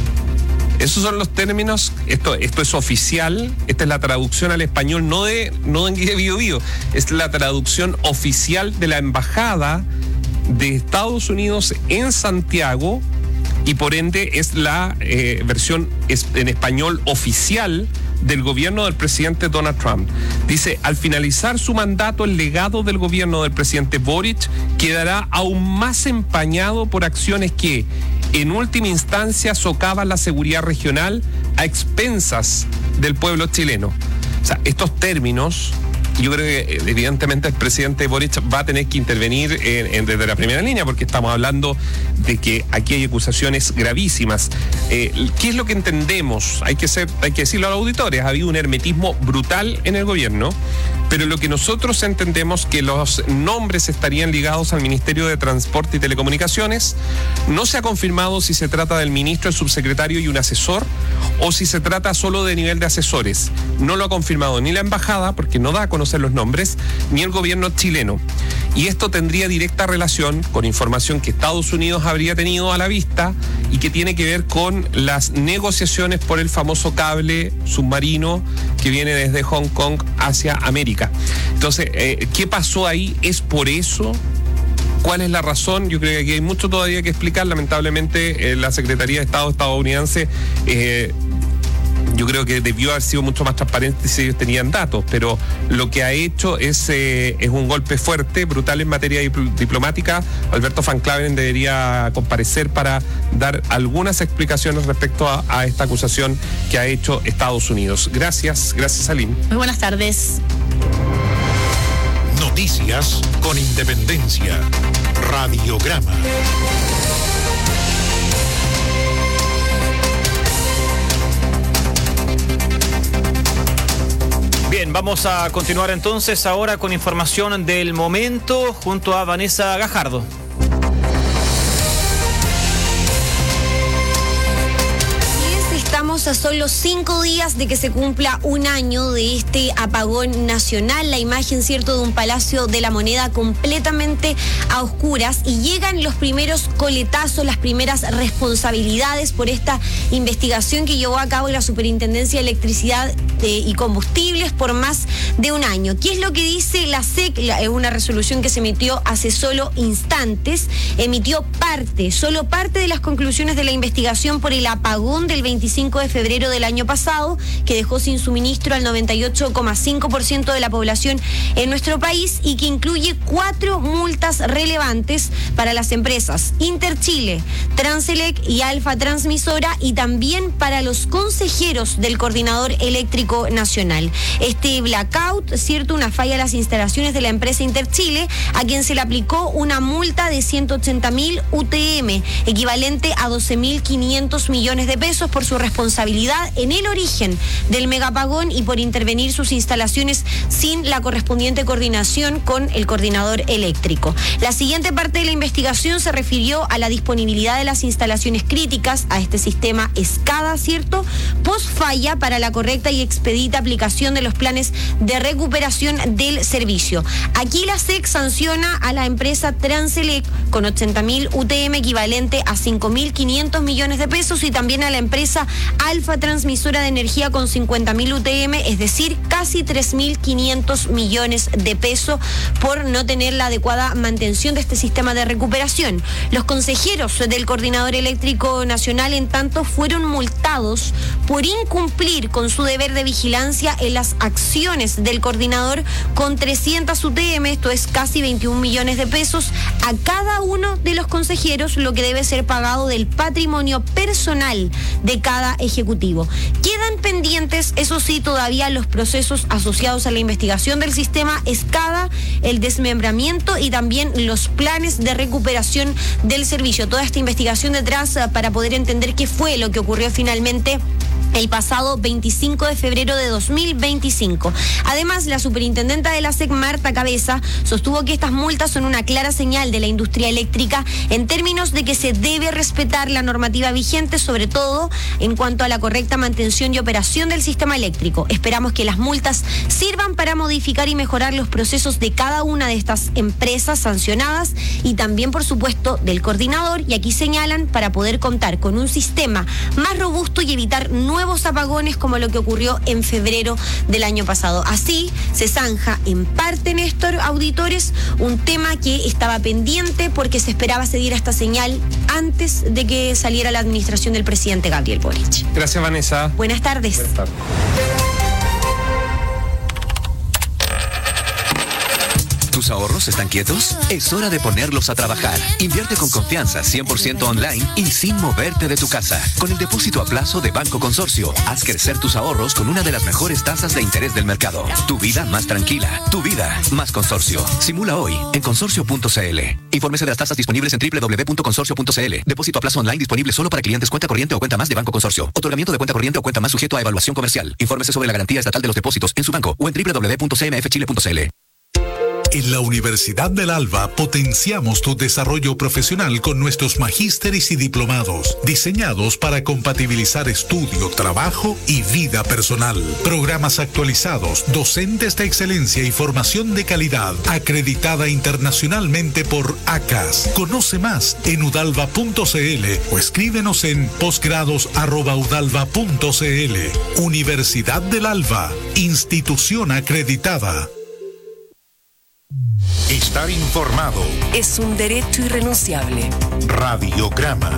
Esos son los términos, esto, esto es oficial, esta es la traducción al español, no de, no de Bio Bio, es la traducción oficial de la Embajada de Estados Unidos en Santiago y por ende es la eh, versión en español oficial del gobierno del presidente Donald Trump. Dice, al finalizar su mandato, el legado del gobierno del presidente Boric quedará aún más empañado por acciones que, en última instancia, socavan la seguridad regional a expensas del pueblo chileno. O sea, estos términos, yo creo que evidentemente el presidente Boric va a tener que intervenir en, en, desde la primera línea, porque estamos hablando de que aquí hay acusaciones gravísimas. Eh, ¿Qué es lo que entendemos? Hay que ser, hay que decirlo a los auditores, ha habido un hermetismo brutal en el gobierno, pero lo que nosotros entendemos que los nombres estarían ligados al Ministerio de Transporte y Telecomunicaciones. No se ha confirmado si se trata del ministro, el subsecretario y un asesor, o si se trata solo de nivel de asesores. No lo ha confirmado ni la embajada, porque no da a conocer los nombres, ni el gobierno chileno. Y esto tendría directa relación con información que Estados Unidos habría tenido a la vista y que tiene que ver con las negociaciones por el famoso cable submarino que viene desde Hong Kong hacia América. Entonces, eh, ¿qué pasó ahí? ¿Es por eso? ¿Cuál es la razón? Yo creo que aquí hay mucho todavía que explicar. Lamentablemente, eh, la Secretaría de Estado estadounidense eh, yo creo que debió haber sido mucho más transparente si ellos tenían datos, pero lo que ha hecho es, eh, es un golpe fuerte, brutal en materia dipl- diplomática. Alberto Van Claveren debería comparecer para dar algunas explicaciones respecto a, a esta acusación que ha hecho Estados Unidos. Gracias, gracias Aline. Muy buenas tardes. Noticias con independencia. Radiograma. Bien, vamos a continuar entonces ahora con información del momento junto a Vanessa Gajardo. Estamos a solo cinco días de que se cumpla un año de este apagón nacional. La imagen, cierto, de un Palacio de la Moneda completamente a oscuras, y llegan los primeros coletazos, las primeras responsabilidades por esta investigación que llevó a cabo la Superintendencia de Electricidad y Combustibles por más de un año. ¿Qué es lo que dice la S E C? Es una resolución que se emitió hace solo instantes. Emitió parte, solo parte de las conclusiones de la investigación por el apagón del veinticinco de febrero del año pasado, que dejó sin suministro al noventa y ocho coma cinco por ciento de la población en nuestro país, y que incluye cuatro multas relevantes para las empresas Interchile, Transelec y Alfa Transmisora, y también para los consejeros del Coordinador Eléctrico Nacional. Este blackout, cierto, una falla a las instalaciones de la empresa Interchile, a quien se le aplicó una multa de ciento ochenta mil U T M, equivalente a doce mil quinientos millones de pesos por su responsabilidad en el origen del megapagón y por intervenir sus instalaciones sin la correspondiente coordinación con el coordinador eléctrico. La siguiente parte de la investigación se refirió a la disponibilidad de las instalaciones críticas a este sistema SCADA, cierto, post falla para la correcta y expedita aplicación de los planes de recuperación del servicio. Aquí la S E C sanciona a la empresa Transelec con ochenta mil U T M, equivalente a cinco mil quinientos millones de pesos, y también a la empresa Alfa Transmisora de Energía con cincuenta mil U T M, es decir, casi tres mil quinientos millones de pesos por no tener la adecuada mantención de este sistema de recuperación. Los consejeros del Coordinador Eléctrico Nacional, en tanto, fueron multados por incumplir con su deber de vigilancia en las acciones del coordinador con trescientos U T M, esto es casi veintiún millones de pesos, a cada uno de los consejeros, lo que debe ser pagado del patrimonio personal de cada ejecutivo. Quedan pendientes, eso sí, todavía los procesos asociados a la investigación del sistema ESCADA, el desmembramiento y también los planes de recuperación del servicio. Toda esta investigación detrás para poder entender qué fue lo que ocurrió finalmente el pasado veinticinco de febrero de dos mil veinticinco. Además, la superintendenta de la S E C, Marta Cabeza, sostuvo que estas multas son una clara señal de la industria eléctrica en términos de que se debe respetar la normativa vigente, sobre todo en cuanto a la correcta mantención y operación del sistema eléctrico. Esperamos que las multas sirvan para modificar y mejorar los procesos de cada una de estas empresas sancionadas y también, por supuesto, del coordinador, y aquí señalan, para poder contar con un sistema más robusto y evitar nuevos nuevos apagones como lo que ocurrió en febrero del año pasado. Así se zanja en parte, Néstor, auditores, un tema que estaba pendiente porque se esperaba se diera esta señal antes de que saliera la administración del presidente Gabriel Boric. Gracias, Vanessa. Buenas tardes. Buenas tardes. ¿Tus ahorros están quietos? Es hora de ponerlos a trabajar. Invierte con confianza, cien por ciento online y sin moverte de tu casa. Con el depósito a plazo de Banco Consorcio, haz crecer tus ahorros con una de las mejores tasas de interés del mercado. Tu vida más tranquila, tu vida más Consorcio. Simula hoy en consorcio punto c l. Infórmese de las tasas disponibles en doble u doble u doble u punto consorcio punto c l. Depósito a plazo online disponible solo para clientes cuenta corriente o cuenta más de Banco Consorcio. Otorgamiento de cuenta corriente o cuenta más sujeto a evaluación comercial. Infórmese sobre la garantía estatal de los depósitos en su banco o en doble u doble u doble u punto c m f chile punto c l. En la Universidad del Alba potenciamos tu desarrollo profesional con nuestros magísteres y diplomados, diseñados para compatibilizar estudio, trabajo y vida personal. Programas actualizados, docentes de excelencia y formación de calidad, acreditada internacionalmente por A C A S. Conoce más en udalva punto c l o escríbenos en posgrados arroba udalva punto c l. Universidad del Alba, institución acreditada. Estar informado es un derecho irrenunciable. Radiograma.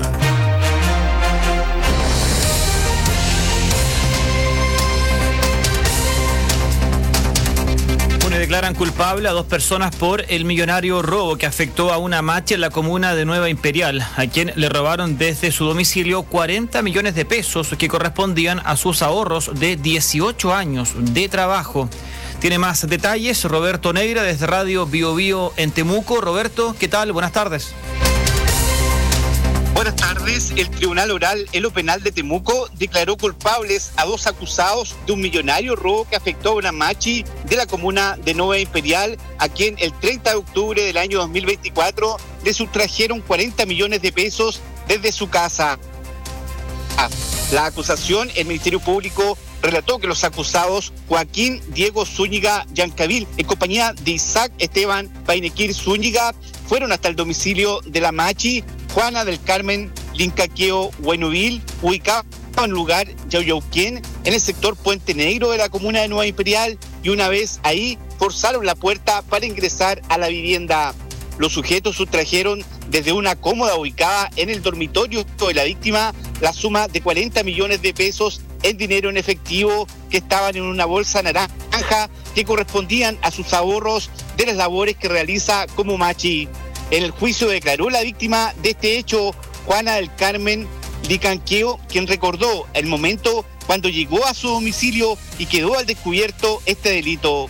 Bueno, declaran culpable a dos personas por el millonario robo que afectó a una machi en la comuna de Nueva Imperial, a quien le robaron desde su domicilio cuarenta millones de pesos que correspondían a sus ahorros de dieciocho años de trabajo. Tiene más detalles Roberto Negra desde Radio Bio Bio en Temuco. Roberto, ¿qué tal? Buenas tardes. Buenas tardes. El Tribunal Oral en lo Penal de Temuco declaró culpables a dos acusados de un millonario robo que afectó a una machi de la comuna de Nueva Imperial, a quien el treinta de octubre del año dos mil veinticuatro le sustrajeron cuarenta millones de pesos desde su casa. La acusación, el Ministerio Público relató que los acusados Joaquín Diego Zúñiga Yancavil, en compañía de Isaac Esteban Painequir Zúñiga, fueron hasta el domicilio de la machi Juana del Carmen Lincaqueo Huenuvil, ubicado en lugar Yauyauquén, en el sector Puente Negro de la comuna de Nueva Imperial, y una vez ahí forzaron la puerta para ingresar a la vivienda. Los sujetos sustrajeron desde una cómoda ubicada en el dormitorio de la víctima la suma de cuarenta millones de pesos en dinero en efectivo que estaban en una bolsa naranja que correspondían a sus ahorros de las labores que realiza como machi. En el juicio declaró la víctima de este hecho, Juana del Carmen Licanqueo, quien recordó el momento cuando llegó a su domicilio y quedó al descubierto este delito.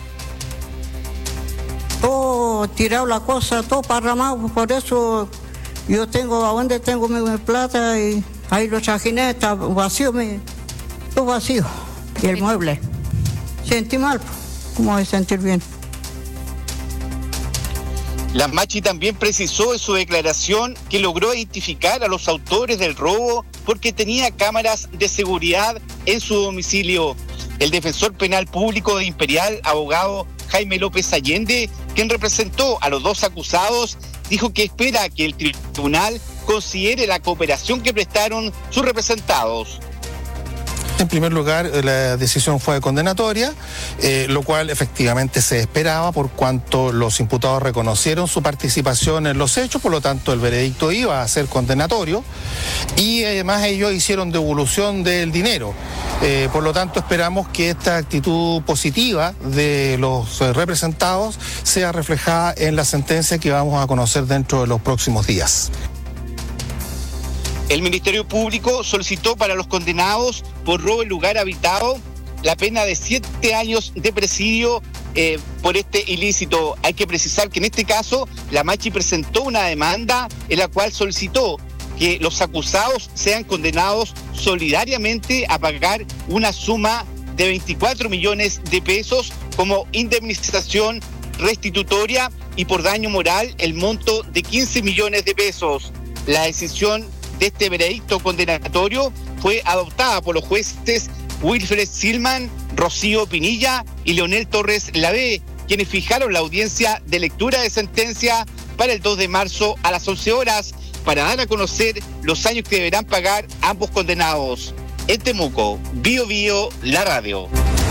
Todo tirado la cosa, todo parramado, por eso yo tengo, ¿a dónde tengo mi, mi plata? Y ahí lo chajiné, está vacío, mi, todo vacío. Y el mueble. Sentí mal, ¿cómo voy a sentir bien? La machi también precisó en su declaración que logró identificar a los autores del robo porque tenía cámaras de seguridad en su domicilio. El defensor penal público de Imperial, abogado Jaime López Allende, quien representó a los dos acusados, dijo que espera que el tribunal considere la cooperación que prestaron sus representados. En primer lugar, la decisión fue condenatoria, eh, lo cual efectivamente se esperaba por cuanto los imputados reconocieron su participación en los hechos, por lo tanto el veredicto iba a ser condenatorio y además ellos hicieron devolución del dinero. Eh, por lo tanto, esperamos que esta actitud positiva de los eh, representados sea reflejada en la sentencia que vamos a conocer dentro de los próximos días. El Ministerio Público solicitó para los condenados por robo en lugar habitado la pena de siete años de presidio eh, por este ilícito. Hay que precisar que en este caso la Machi presentó una demanda en la cual solicitó que los acusados sean condenados solidariamente a pagar una suma de veinticuatro millones de pesos como indemnización restitutoria y por daño moral el monto de quince millones de pesos. La decisión de este veredicto condenatorio fue adoptada por los jueces Wilfred Silman, Rocío Pinilla y Leonel Torres Lavé, quienes fijaron la audiencia de lectura de sentencia para el dos de marzo a las once horas para dar a conocer los años que deberán pagar ambos condenados. En Temuco, Bio Bio, la radio.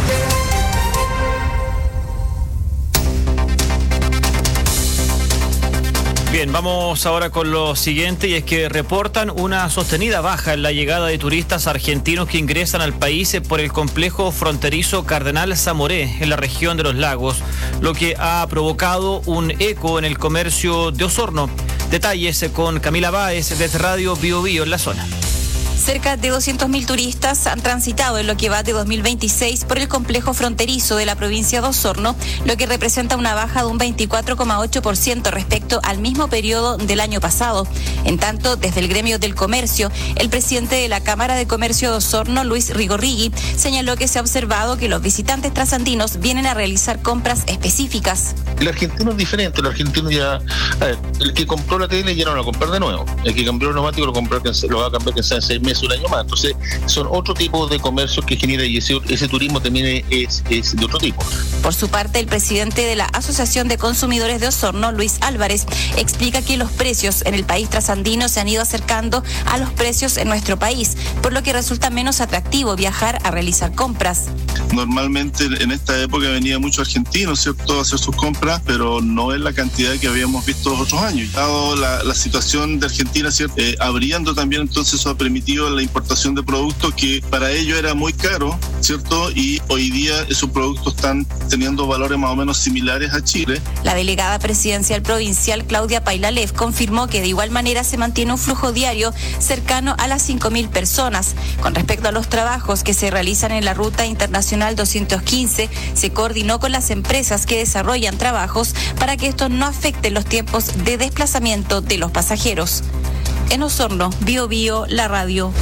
Bien, vamos ahora con lo siguiente, y es que reportan una sostenida baja en la llegada de turistas argentinos que ingresan al país por el complejo fronterizo Cardenal Zamoré en la región de los lagos, lo que ha provocado un eco en el comercio de Osorno. Detalles con Camila Báez desde Radio Bio Bio en la zona. Cerca de doscientos mil turistas han transitado en lo que va de dos mil veintiséis por el complejo fronterizo de la provincia de Osorno, lo que representa una baja de un veinticuatro coma ocho por ciento respecto al mismo periodo del año pasado. En tanto, desde el gremio del comercio, el presidente de la Cámara de Comercio de Osorno, Luis Rigorrigui, señaló que se ha observado que los visitantes trasandinos vienen a realizar compras específicas. El argentino es diferente, el argentino ya, a ver, el que compró la tele ya no la va a comprar de nuevo, el que cambió el neumático lo, compró, lo va a cambiar quizás en seis meses, un año más. Entonces son otro tipo de comercios que genera, y ese, ese turismo también es, es de otro tipo. Por su parte, el presidente de la Asociación de Consumidores de Osorno, Luis Álvarez, explica que los precios en el país trasandino se han ido acercando a los precios en nuestro país, por lo que resulta menos atractivo viajar a realizar compras. Normalmente en esta época venía mucho argentino, ¿cierto?, a hacer sus compras, pero no en la cantidad que habíamos visto los otros años. Dado la, la situación de Argentina, ¿cierto?, eh, abriendo también, entonces eso ha permitido la importación de productos que para ellos era muy caro, ¿cierto?, y hoy día esos productos están teniendo valores más o menos similares a Chile. La delegada presidencial provincial Claudia Pailalev confirmó que de igual manera se mantiene un flujo diario cercano a las cinco mil personas. Con respecto a los trabajos que se realizan en la Ruta Internacional doscientos quince, se coordinó con las empresas que desarrollan trabajos para que esto no afecte los tiempos de desplazamiento de los pasajeros. En Osorno, Bio Bio, la radio.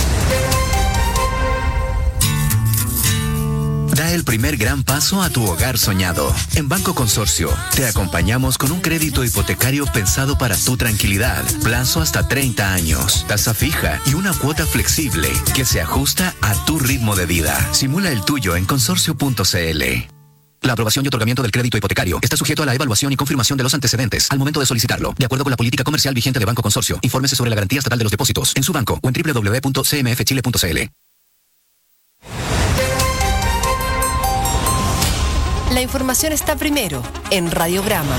Da el primer gran paso a tu hogar soñado. En Banco Consorcio, te acompañamos con un crédito hipotecario pensado para tu tranquilidad. Plazo hasta treinta años, tasa fija y una cuota flexible que se ajusta a tu ritmo de vida. Simula el tuyo en consorcio punto c l. La aprobación y otorgamiento del crédito hipotecario está sujeto a la evaluación y confirmación de los antecedentes al momento de solicitarlo, de acuerdo con la política comercial vigente de Banco Consorcio. Infórmese sobre la garantía estatal de los depósitos en su banco o en doble u doble u doble u punto c m f chile punto c l. La información está primero en Radiograma.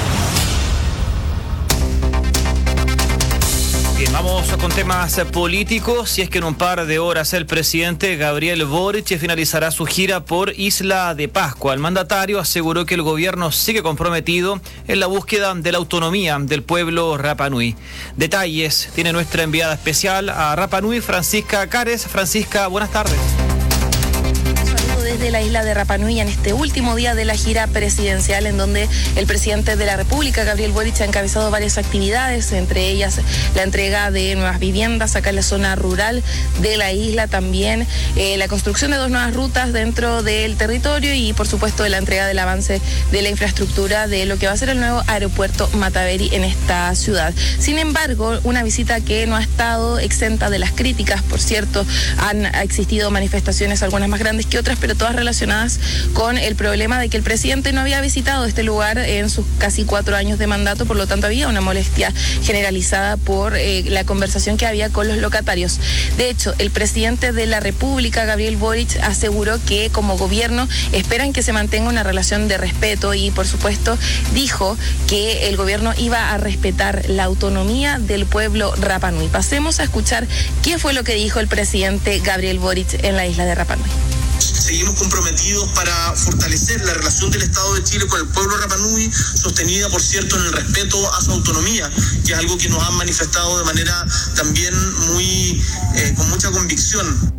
Bien, vamos con temas políticos. Y es que en un par de horas el presidente Gabriel Boric finalizará su gira por Isla de Pascua. El mandatario aseguró que el gobierno sigue comprometido en la búsqueda de la autonomía del pueblo Rapa Nui. Detalles tiene nuestra enviada especial a Rapa Nui, Francisca Cares. Francisca, buenas tardes. Desde la isla de Rapa Nui en este último día de la gira presidencial, en donde el presidente de la República, Gabriel Boric, ha encabezado varias actividades, entre ellas la entrega de nuevas viviendas acá en la zona rural de la isla, también eh, la construcción de dos nuevas rutas dentro del territorio y por supuesto la entrega del avance de la infraestructura de lo que va a ser el nuevo aeropuerto Mataveri en esta ciudad. Sin embargo, una visita que no ha estado exenta de las críticas. Por cierto, han existido manifestaciones, algunas más grandes que otras, pero todas todas relacionadas con el problema de que el presidente no había visitado este lugar en sus casi cuatro años de mandato, por lo tanto había una molestia generalizada por eh, la conversación que había con los locatarios. De hecho, el presidente de la República, Gabriel Boric, aseguró que como gobierno esperan que se mantenga una relación de respeto y, por supuesto, dijo que el gobierno iba a respetar la autonomía del pueblo Rapa Nui. Pasemos a escuchar qué fue lo que dijo el presidente Gabriel Boric en la isla de Rapa Nui. Seguimos comprometidos para fortalecer la relación del Estado de Chile con el pueblo Rapa Nui, sostenida, por cierto, en el respeto a su autonomía, que es algo que nos han manifestado de manera también muy, eh, con mucha convicción.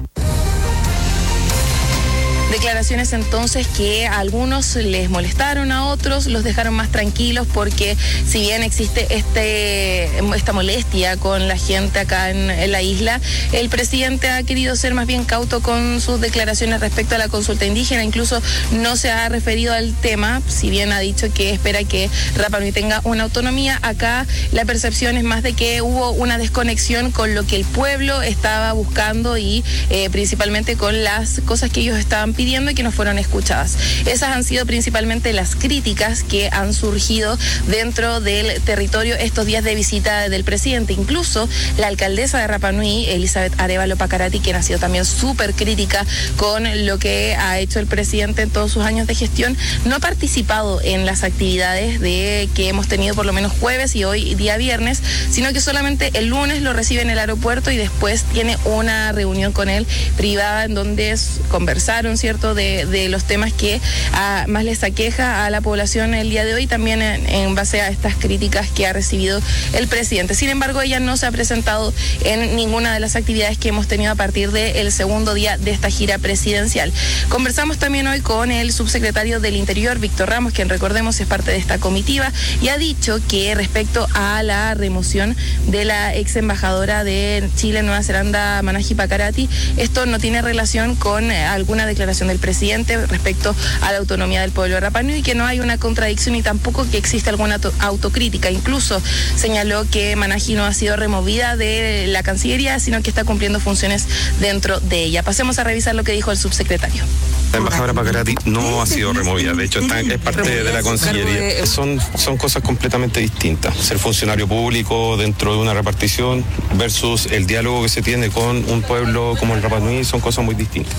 Declaraciones entonces que a algunos les molestaron, a otros los dejaron más tranquilos, porque si bien existe este esta molestia con la gente acá en, en la isla, el presidente ha querido ser más bien cauto con sus declaraciones respecto a la consulta indígena. Incluso no se ha referido al tema, si bien ha dicho que espera que Rapa Nui tenga una autonomía. Acá la percepción es más de que hubo una desconexión con lo que el pueblo estaba buscando y eh, principalmente con las cosas que ellos estaban pidiendo y que no fueron escuchadas. Esas han sido principalmente las críticas que han surgido dentro del territorio estos días de visita del presidente. Incluso la alcaldesa de Rapa Nui, Elizabeth Arevalo Pacarati, quien ha sido también súper crítica con lo que ha hecho el presidente en todos sus años de gestión, no ha participado en las actividades de que hemos tenido por lo menos jueves y hoy día viernes, sino que solamente el lunes lo recibe en el aeropuerto y después tiene una reunión con él privada en donde conversaron, ¿cierto?, De, de los temas que a, más les aqueja a la población el día de hoy, también en, en base a estas críticas que ha recibido el presidente. Sin embargo, ella no se ha presentado en ninguna de las actividades que hemos tenido a partir del segundo día de esta gira presidencial. Conversamos también hoy con el subsecretario del Interior, Víctor Ramos, quien, recordemos, es parte de esta comitiva, y ha dicho que respecto a la remoción de la ex embajadora de Chile en Nueva Zelanda, Manaji Pacarati, esto no tiene relación con alguna declaración del presidente respecto a la autonomía del pueblo de Rapa Nui, y que no hay una contradicción y tampoco que existe alguna autocrítica. Incluso señaló que Manaji no ha sido removida de la Cancillería, sino que está cumpliendo funciones dentro de ella. Pasemos a revisar lo que dijo el subsecretario. La embajadora Pacarati no ha sido removida, de hecho está, es parte de la Cancillería. Son, son cosas completamente distintas. Ser funcionario público dentro de una repartición versus el diálogo que se tiene con un pueblo como el Rapa Nui son cosas muy distintas.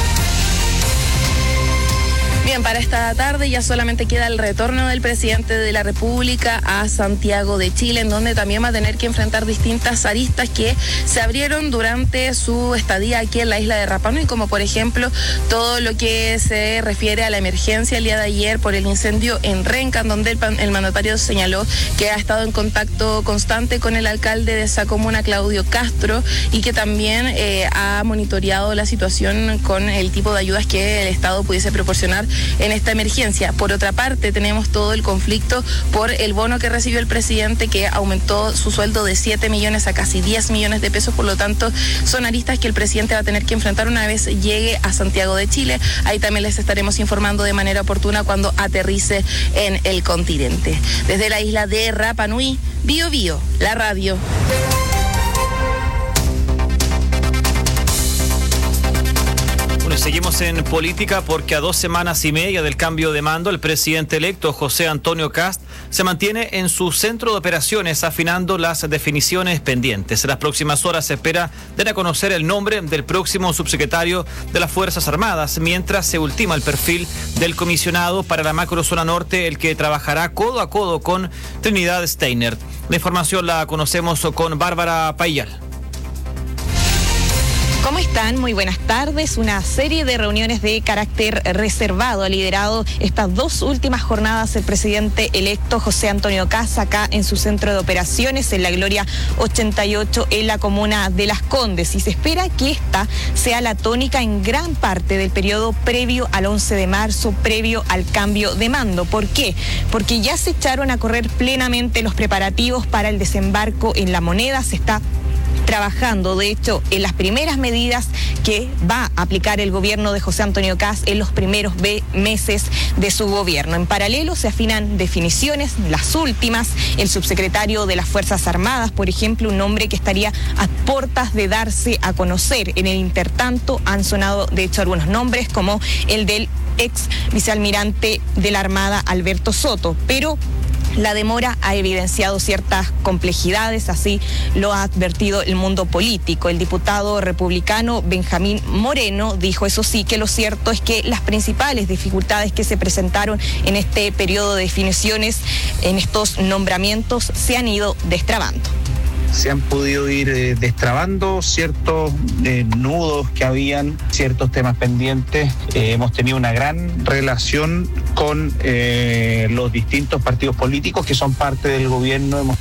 Bien, para esta tarde ya solamente queda el retorno del presidente de la República a Santiago de Chile, en donde también va a tener que enfrentar distintas aristas que se abrieron durante su estadía aquí en la isla de Rapa Nui, como por ejemplo todo lo que se refiere a la emergencia el día de ayer por el incendio en Renca, en donde el, el mandatario señaló que ha estado en contacto constante con el alcalde de esa comuna, Claudio Castro, y que también eh, ha monitoreado la situación con el tipo de ayudas que el Estado pudiese proporcionar en esta emergencia. Por otra parte, tenemos todo el conflicto por el bono que recibió el presidente, que aumentó su sueldo de siete millones a casi diez millones de pesos. Por lo tanto, son aristas que el presidente va a tener que enfrentar una vez llegue a Santiago de Chile. Ahí también les estaremos informando de manera oportuna cuando aterrice en el continente. Desde la isla de Rapa Nui, Bio Bio, la radio. Seguimos en política porque a dos semanas y media del cambio de mando, el presidente electo José Antonio Kast se mantiene en su centro de operaciones afinando las definiciones pendientes. En las próximas horas se espera dar a conocer el nombre del próximo subsecretario de las Fuerzas Armadas, mientras se ultima el perfil del comisionado para la macrozona norte, el que trabajará codo a codo con Trinidad Steiner. La información la conocemos con Bárbara Payal. ¿Cómo están? Muy buenas tardes. Una serie de reuniones de carácter reservado ha liderado estas dos últimas jornadas el presidente electo José Antonio Kast acá en su centro de operaciones en la Gloria ochenta y ocho en la comuna de Las Condes, y se espera que esta sea la tónica en gran parte del periodo previo al once de marzo, previo al cambio de mando. ¿Por qué? Porque ya se echaron a correr plenamente los preparativos para el desembarco en La Moneda. Se está trabajando, de hecho, en las primeras medidas que va a aplicar el gobierno de José Antonio Kast en los primeros meses de su gobierno. En paralelo se afinan definiciones, las últimas, el subsecretario de las Fuerzas Armadas, por ejemplo, un nombre que estaría a puertas de darse a conocer. En el intertanto han sonado, de hecho, algunos nombres como el del ex vicealmirante de la Armada, Alberto Soto, pero la demora ha evidenciado ciertas complejidades, así lo ha advertido el mundo político. El diputado republicano Benjamín Moreno dijo, eso sí, que lo cierto es que las principales dificultades que se presentaron en este periodo de definiciones, en estos nombramientos, se han ido destrabando. Se han podido ir eh, destrabando ciertos eh, nudos que habían, ciertos temas pendientes. Eh, hemos tenido una gran relación con eh, los distintos partidos políticos que son parte del gobierno. Hemos...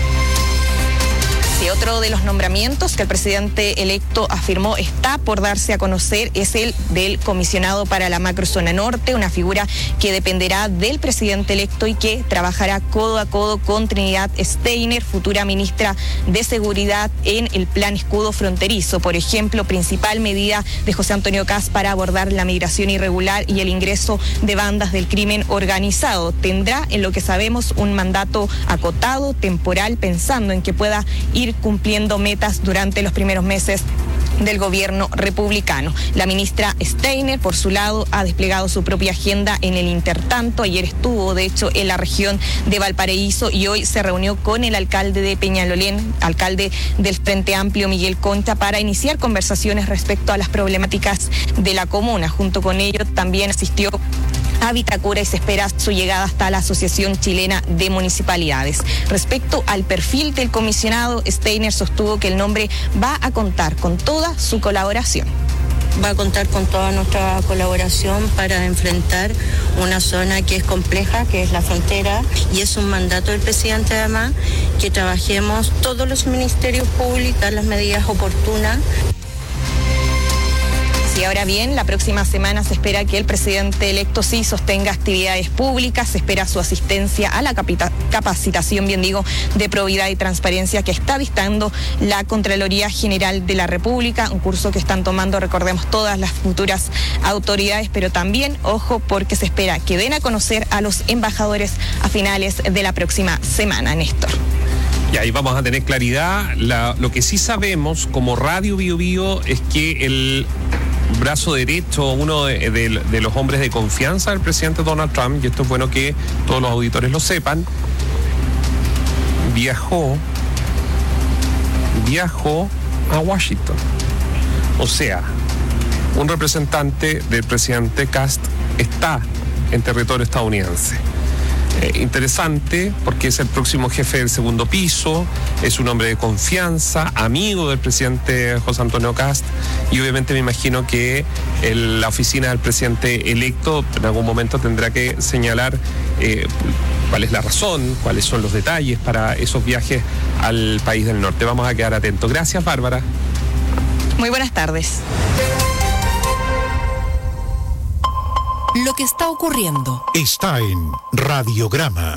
Sí, otro de los nombramientos que el presidente electo afirmó está por darse a conocer es el del comisionado para la macrozona norte, una figura que dependerá del presidente electo y que trabajará codo a codo con Trinidad Steiner, futura ministra de Seguridad, en el plan escudo fronterizo. Por ejemplo, principal medida de José Antonio Kast para abordar la migración irregular y el ingreso de bandas del crimen organizado. Tendrá, en lo que sabemos, un mandato acotado, temporal, pensando en que pueda ir cumpliendo metas durante los primeros meses del gobierno republicano. La ministra Steiner, por su lado, ha desplegado su propia agenda en el intertanto. Ayer estuvo, de hecho, en la región de Valparaíso y hoy se reunió con el alcalde de Peñalolén, alcalde del Frente Amplio, Miguel Concha, para iniciar conversaciones respecto a las problemáticas de la comuna. Junto con ello también asistió a Vitacura y se espera su llegada hasta la Asociación Chilena de Municipalidades. Respecto al perfil del comisionado, Steiner sostuvo que el nombre va a contar con toda su colaboración. Va a contar con toda nuestra colaboración para enfrentar una zona que es compleja, que es la frontera, y es un mandato del presidente además que trabajemos todos los ministerios públicos, las medidas oportunas. Y ahora bien, la próxima semana se espera que el presidente electo sí sostenga actividades públicas, se espera su asistencia a la capita- capacitación, bien digo, de probidad y transparencia que está dictando la Contraloría General de la República, un curso que están tomando, recordemos, todas las futuras autoridades, pero también, ojo, porque se espera que den a conocer a los embajadores a finales de la próxima semana, Néstor. Y ahí vamos a tener claridad. La, lo que sí sabemos como Radio Bio Bio es que el brazo derecho, uno de, de, de los hombres de confianza del presidente Donald Trump, y esto es bueno que todos los auditores lo sepan, viajó, viajó a Washington. O sea, un representante del presidente Kast está en territorio estadounidense. Eh, interesante porque es el próximo jefe del segundo piso, es un hombre de confianza, amigo del presidente José Antonio Kast, y obviamente me imagino que el, la oficina del presidente electo en algún momento tendrá que señalar eh, cuál es la razón, cuáles son los detalles para esos viajes al país del norte. Vamos a quedar atentos. Gracias, Bárbara. Muy buenas tardes. Lo que está ocurriendo está en Radiograma.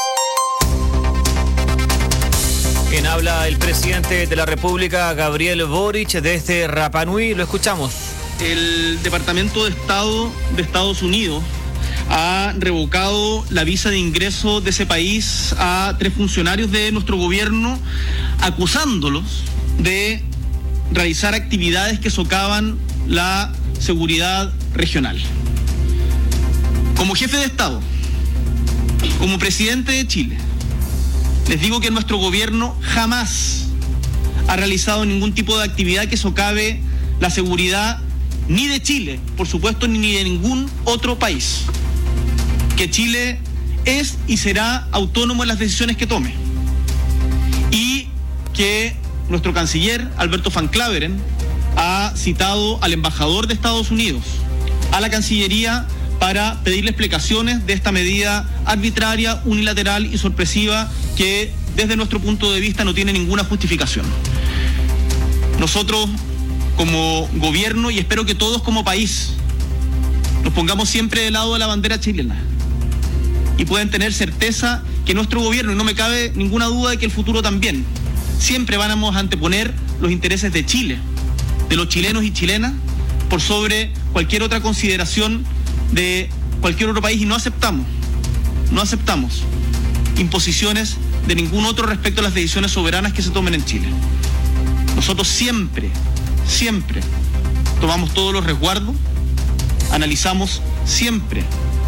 En habla el presidente de la República, Gabriel Boric, desde Rapa Nui. Lo escuchamos. El Departamento de Estado de Estados Unidos ha revocado la visa de ingreso de ese país a tres funcionarios de nuestro gobierno, acusándolos de realizar actividades que socavan la seguridad regional. Como jefe de Estado, como presidente de Chile, les digo que nuestro gobierno jamás ha realizado ningún tipo de actividad que socave la seguridad ni de Chile, por supuesto, ni de ningún otro país. Que Chile es y será autónomo en las decisiones que tome. Y que nuestro canciller, Alberto Van Claveren, ha citado al embajador de Estados Unidos a la Cancillería para pedirle explicaciones de esta medida arbitraria, unilateral y sorpresiva que desde nuestro punto de vista no tiene ninguna justificación. Nosotros como gobierno, y espero que todos como país, nos pongamos siempre del lado de la bandera chilena y pueden tener certeza que nuestro gobierno, y no me cabe ninguna duda de que el futuro también, siempre vamos a anteponer los intereses de Chile, de los chilenos y chilenas, por sobre cualquier otra consideración de cualquier otro país, y no aceptamos, no aceptamos imposiciones de ningún otro respecto a las decisiones soberanas que se tomen en Chile. Nosotros siempre, siempre tomamos todos los resguardos, analizamos siempre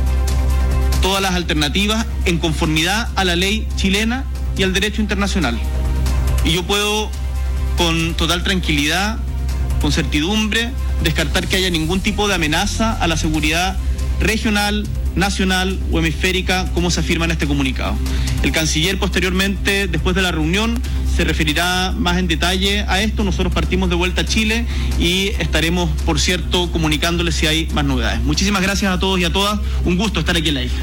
todas las alternativas en conformidad a la ley chilena y al derecho internacional. Y yo puedo, con total tranquilidad, con certidumbre, descartar que haya ningún tipo de amenaza a la seguridad regional, nacional o hemisférica, como se afirma en este comunicado. El canciller posteriormente, después de la reunión, se referirá más en detalle a esto. Nosotros partimos de vuelta a Chile y estaremos, por cierto, comunicándoles si hay más novedades. Muchísimas gracias a todos y a todas. Un gusto estar aquí en la isla.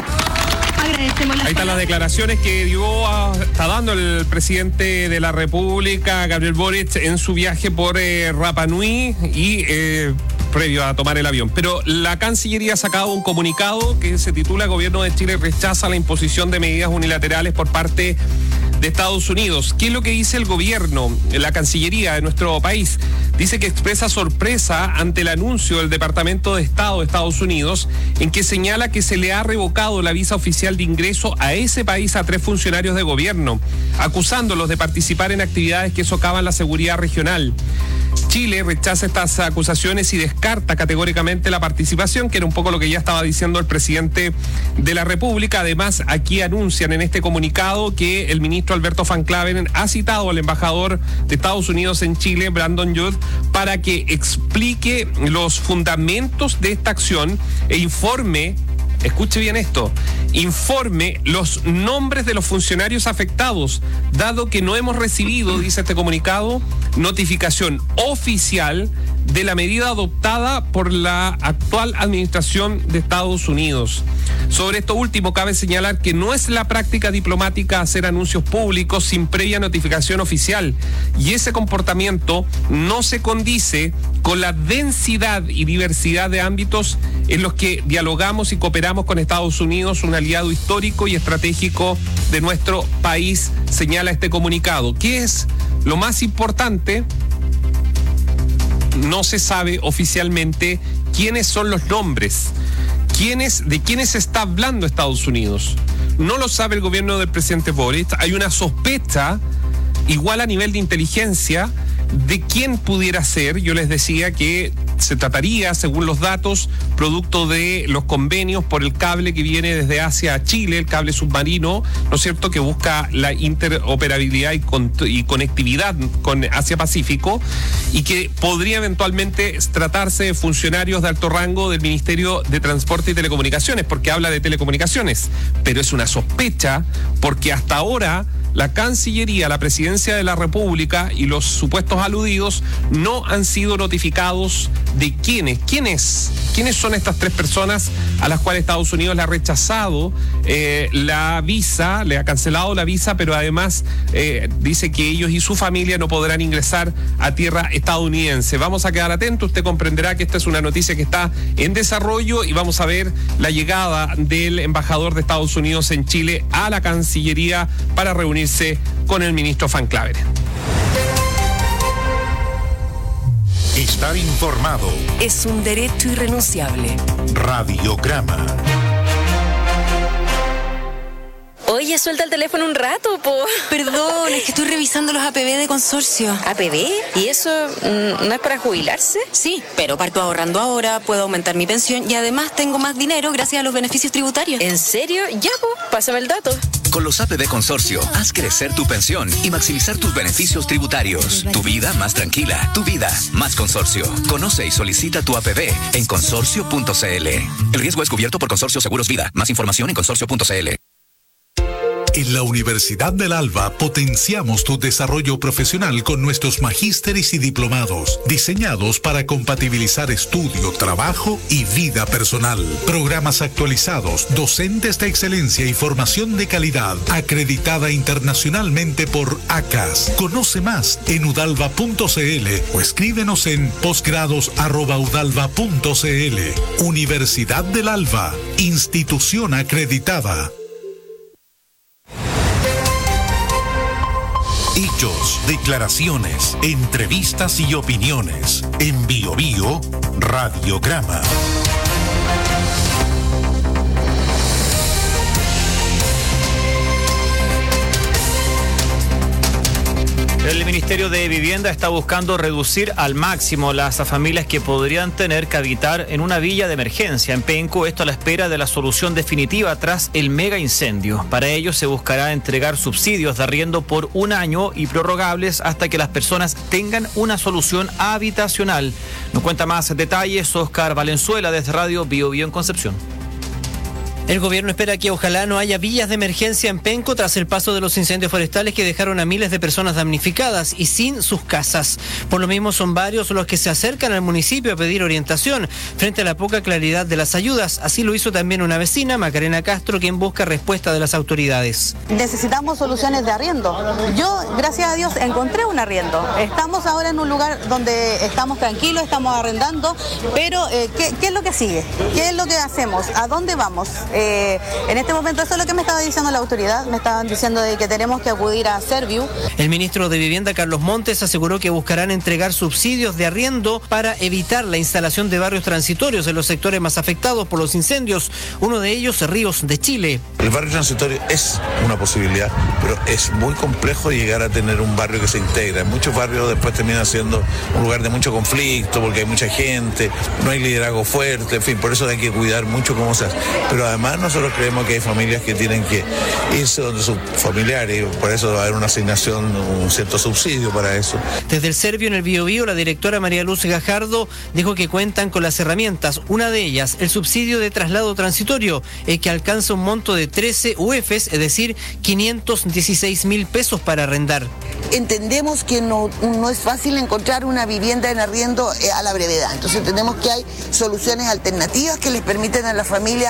Ahí están las declaraciones que dio a, está dando el presidente de la República, Gabriel Boric, en su viaje por eh, Rapa Nui y eh, previo a tomar el avión. Pero la Cancillería ha sacado un comunicado que se titula Gobierno de Chile rechaza la imposición de medidas unilaterales por parte de Estados Unidos. ¿Qué es lo que dice el gobierno, la Cancillería de nuestro país? Dice que expresa sorpresa ante el anuncio del Departamento de Estado de Estados Unidos en que señala que se le ha revocado la visa oficial de ingreso a ese país a tres funcionarios de gobierno, acusándolos de participar en actividades que socavan la seguridad regional. Chile rechaza estas acusaciones y descarta categóricamente la participación, que era un poco lo que ya estaba diciendo el presidente de la República. Además, aquí anuncian en este comunicado que el ministro Alberto Van Claveren ha citado al embajador de Estados Unidos en Chile, Brandon Judd, para que explique los fundamentos de esta acción e informe, escuche bien esto, informe los nombres de los funcionarios afectados, dado que no hemos recibido, dice este comunicado, notificación oficial de la medida adoptada por la actual administración de Estados Unidos. Sobre esto último, cabe señalar que no es la práctica diplomática hacer anuncios públicos sin previa notificación oficial, y ese comportamiento no se condice con la densidad y diversidad de ámbitos en los que dialogamos y cooperamos con Estados Unidos, un aliado histórico y estratégico de nuestro país, señala este comunicado. ¿Qué es lo más importante? No se sabe oficialmente quiénes son los nombres, quiénes, de quiénes está hablando Estados Unidos. No lo sabe el gobierno del presidente Boric. Hay una sospecha, igual a nivel de inteligencia, de quién pudiera ser. Yo les decía que se trataría, según los datos, producto de los convenios por el cable que viene desde Asia a Chile, el cable submarino, ¿no es cierto?, que busca la interoperabilidad y, con, y conectividad con Asia-Pacífico, y que podría eventualmente tratarse de funcionarios de alto rango del Ministerio de Transporte y Telecomunicaciones, porque habla de telecomunicaciones, pero es una sospecha, porque hasta ahora la Cancillería, la Presidencia de la República y los supuestos aludidos no han sido notificados de quiénes, quiénes, quiénes son estas tres personas a las cuales Estados Unidos le ha rechazado eh, la visa, le ha cancelado la visa, pero además eh, dice que ellos y su familia no podrán ingresar a tierra estadounidense. Vamos a quedar atentos, usted comprenderá que esta es una noticia que está en desarrollo y vamos a ver la llegada del embajador de Estados Unidos en Chile a la Cancillería para reunirse con el ministro Van Claveren. Estar informado es un derecho irrenunciable. Radiograma. Oye, suelta el teléfono un rato, po. Perdón, es que estoy revisando los A P B de consorcio. ¿A P B? ¿Y eso mm, no es para jubilarse? Sí, pero parto ahorrando ahora, puedo aumentar mi pensión y además tengo más dinero gracias a los beneficios tributarios. ¿En serio? Ya, po, pásame el dato. Con los A P B Consorcio, haz crecer tu pensión y maximizar tus beneficios tributarios. Tu vida más tranquila, tu vida más consorcio. Conoce y solicita tu A P B en consorcio punto c l. El riesgo es cubierto por Consorcio Seguros Vida. Más información en consorcio punto c l. En la Universidad del Alba potenciamos tu desarrollo profesional con nuestros magísteres y diplomados, diseñados para compatibilizar estudio, trabajo y vida personal. Programas actualizados, docentes de excelencia y formación de calidad, acreditada internacionalmente por A C A S. Conoce más en udalva punto c l o escríbenos en posgrados arroba udalva punto c l. Universidad del Alba, institución acreditada. Hechos, declaraciones, entrevistas y opiniones. En Bio Bio, Radiograma. El Ministerio de Vivienda está buscando reducir al máximo las familias que podrían tener que habitar en una villa de emergencia en Penco, esto a la espera de la solución definitiva tras el mega incendio. Para ello se buscará entregar subsidios de arriendo por un año y prorrogables hasta que las personas tengan una solución habitacional. Nos cuenta más detalles Oscar Valenzuela desde Radio Bio Bio en Concepción. El gobierno espera que ojalá no haya villas de emergencia en Penco tras el paso de los incendios forestales que dejaron a miles de personas damnificadas y sin sus casas. Por lo mismo son varios los que se acercan al municipio a pedir orientación frente a la poca claridad de las ayudas. Así lo hizo también una vecina, Macarena Castro, quien busca respuesta de las autoridades. Necesitamos soluciones de arriendo. Yo, gracias a Dios, encontré un arriendo. Estamos ahora en un lugar donde estamos tranquilos, estamos arrendando, pero eh, ¿qué, ¿qué es lo que sigue? ¿Qué es lo que hacemos? ¿A dónde vamos? Eh, en este momento eso es lo que me estaba diciendo la autoridad, me estaban diciendo de que tenemos que acudir a Serviu. El ministro de Vivienda, Carlos Montes, aseguró que buscarán entregar subsidios de arriendo para evitar la instalación de barrios transitorios en los sectores más afectados por los incendios, uno de ellos Ríos de Chile. El barrio transitorio es una posibilidad, pero es muy complejo llegar a tener un barrio que se integra. En muchos barrios después termina siendo un lugar de mucho conflicto porque hay mucha gente, no hay liderazgo fuerte, en fin, por eso hay que cuidar mucho cómo se hace. Pero además nosotros creemos que hay familias que tienen que irse donde sus familiares y por eso va a haber una asignación, un cierto subsidio para eso. Desde el Servio en el Bio Bio, la directora María Luz Gajardo dijo que cuentan con las herramientas, una de ellas el subsidio de traslado transitorio, eh, que alcanza un monto de trece U Fs, es decir, quinientos dieciséis mil pesos para arrendar. Entendemos que no, no es fácil encontrar una vivienda en arriendo a la brevedad, entonces entendemos que hay soluciones alternativas que les permiten a la familia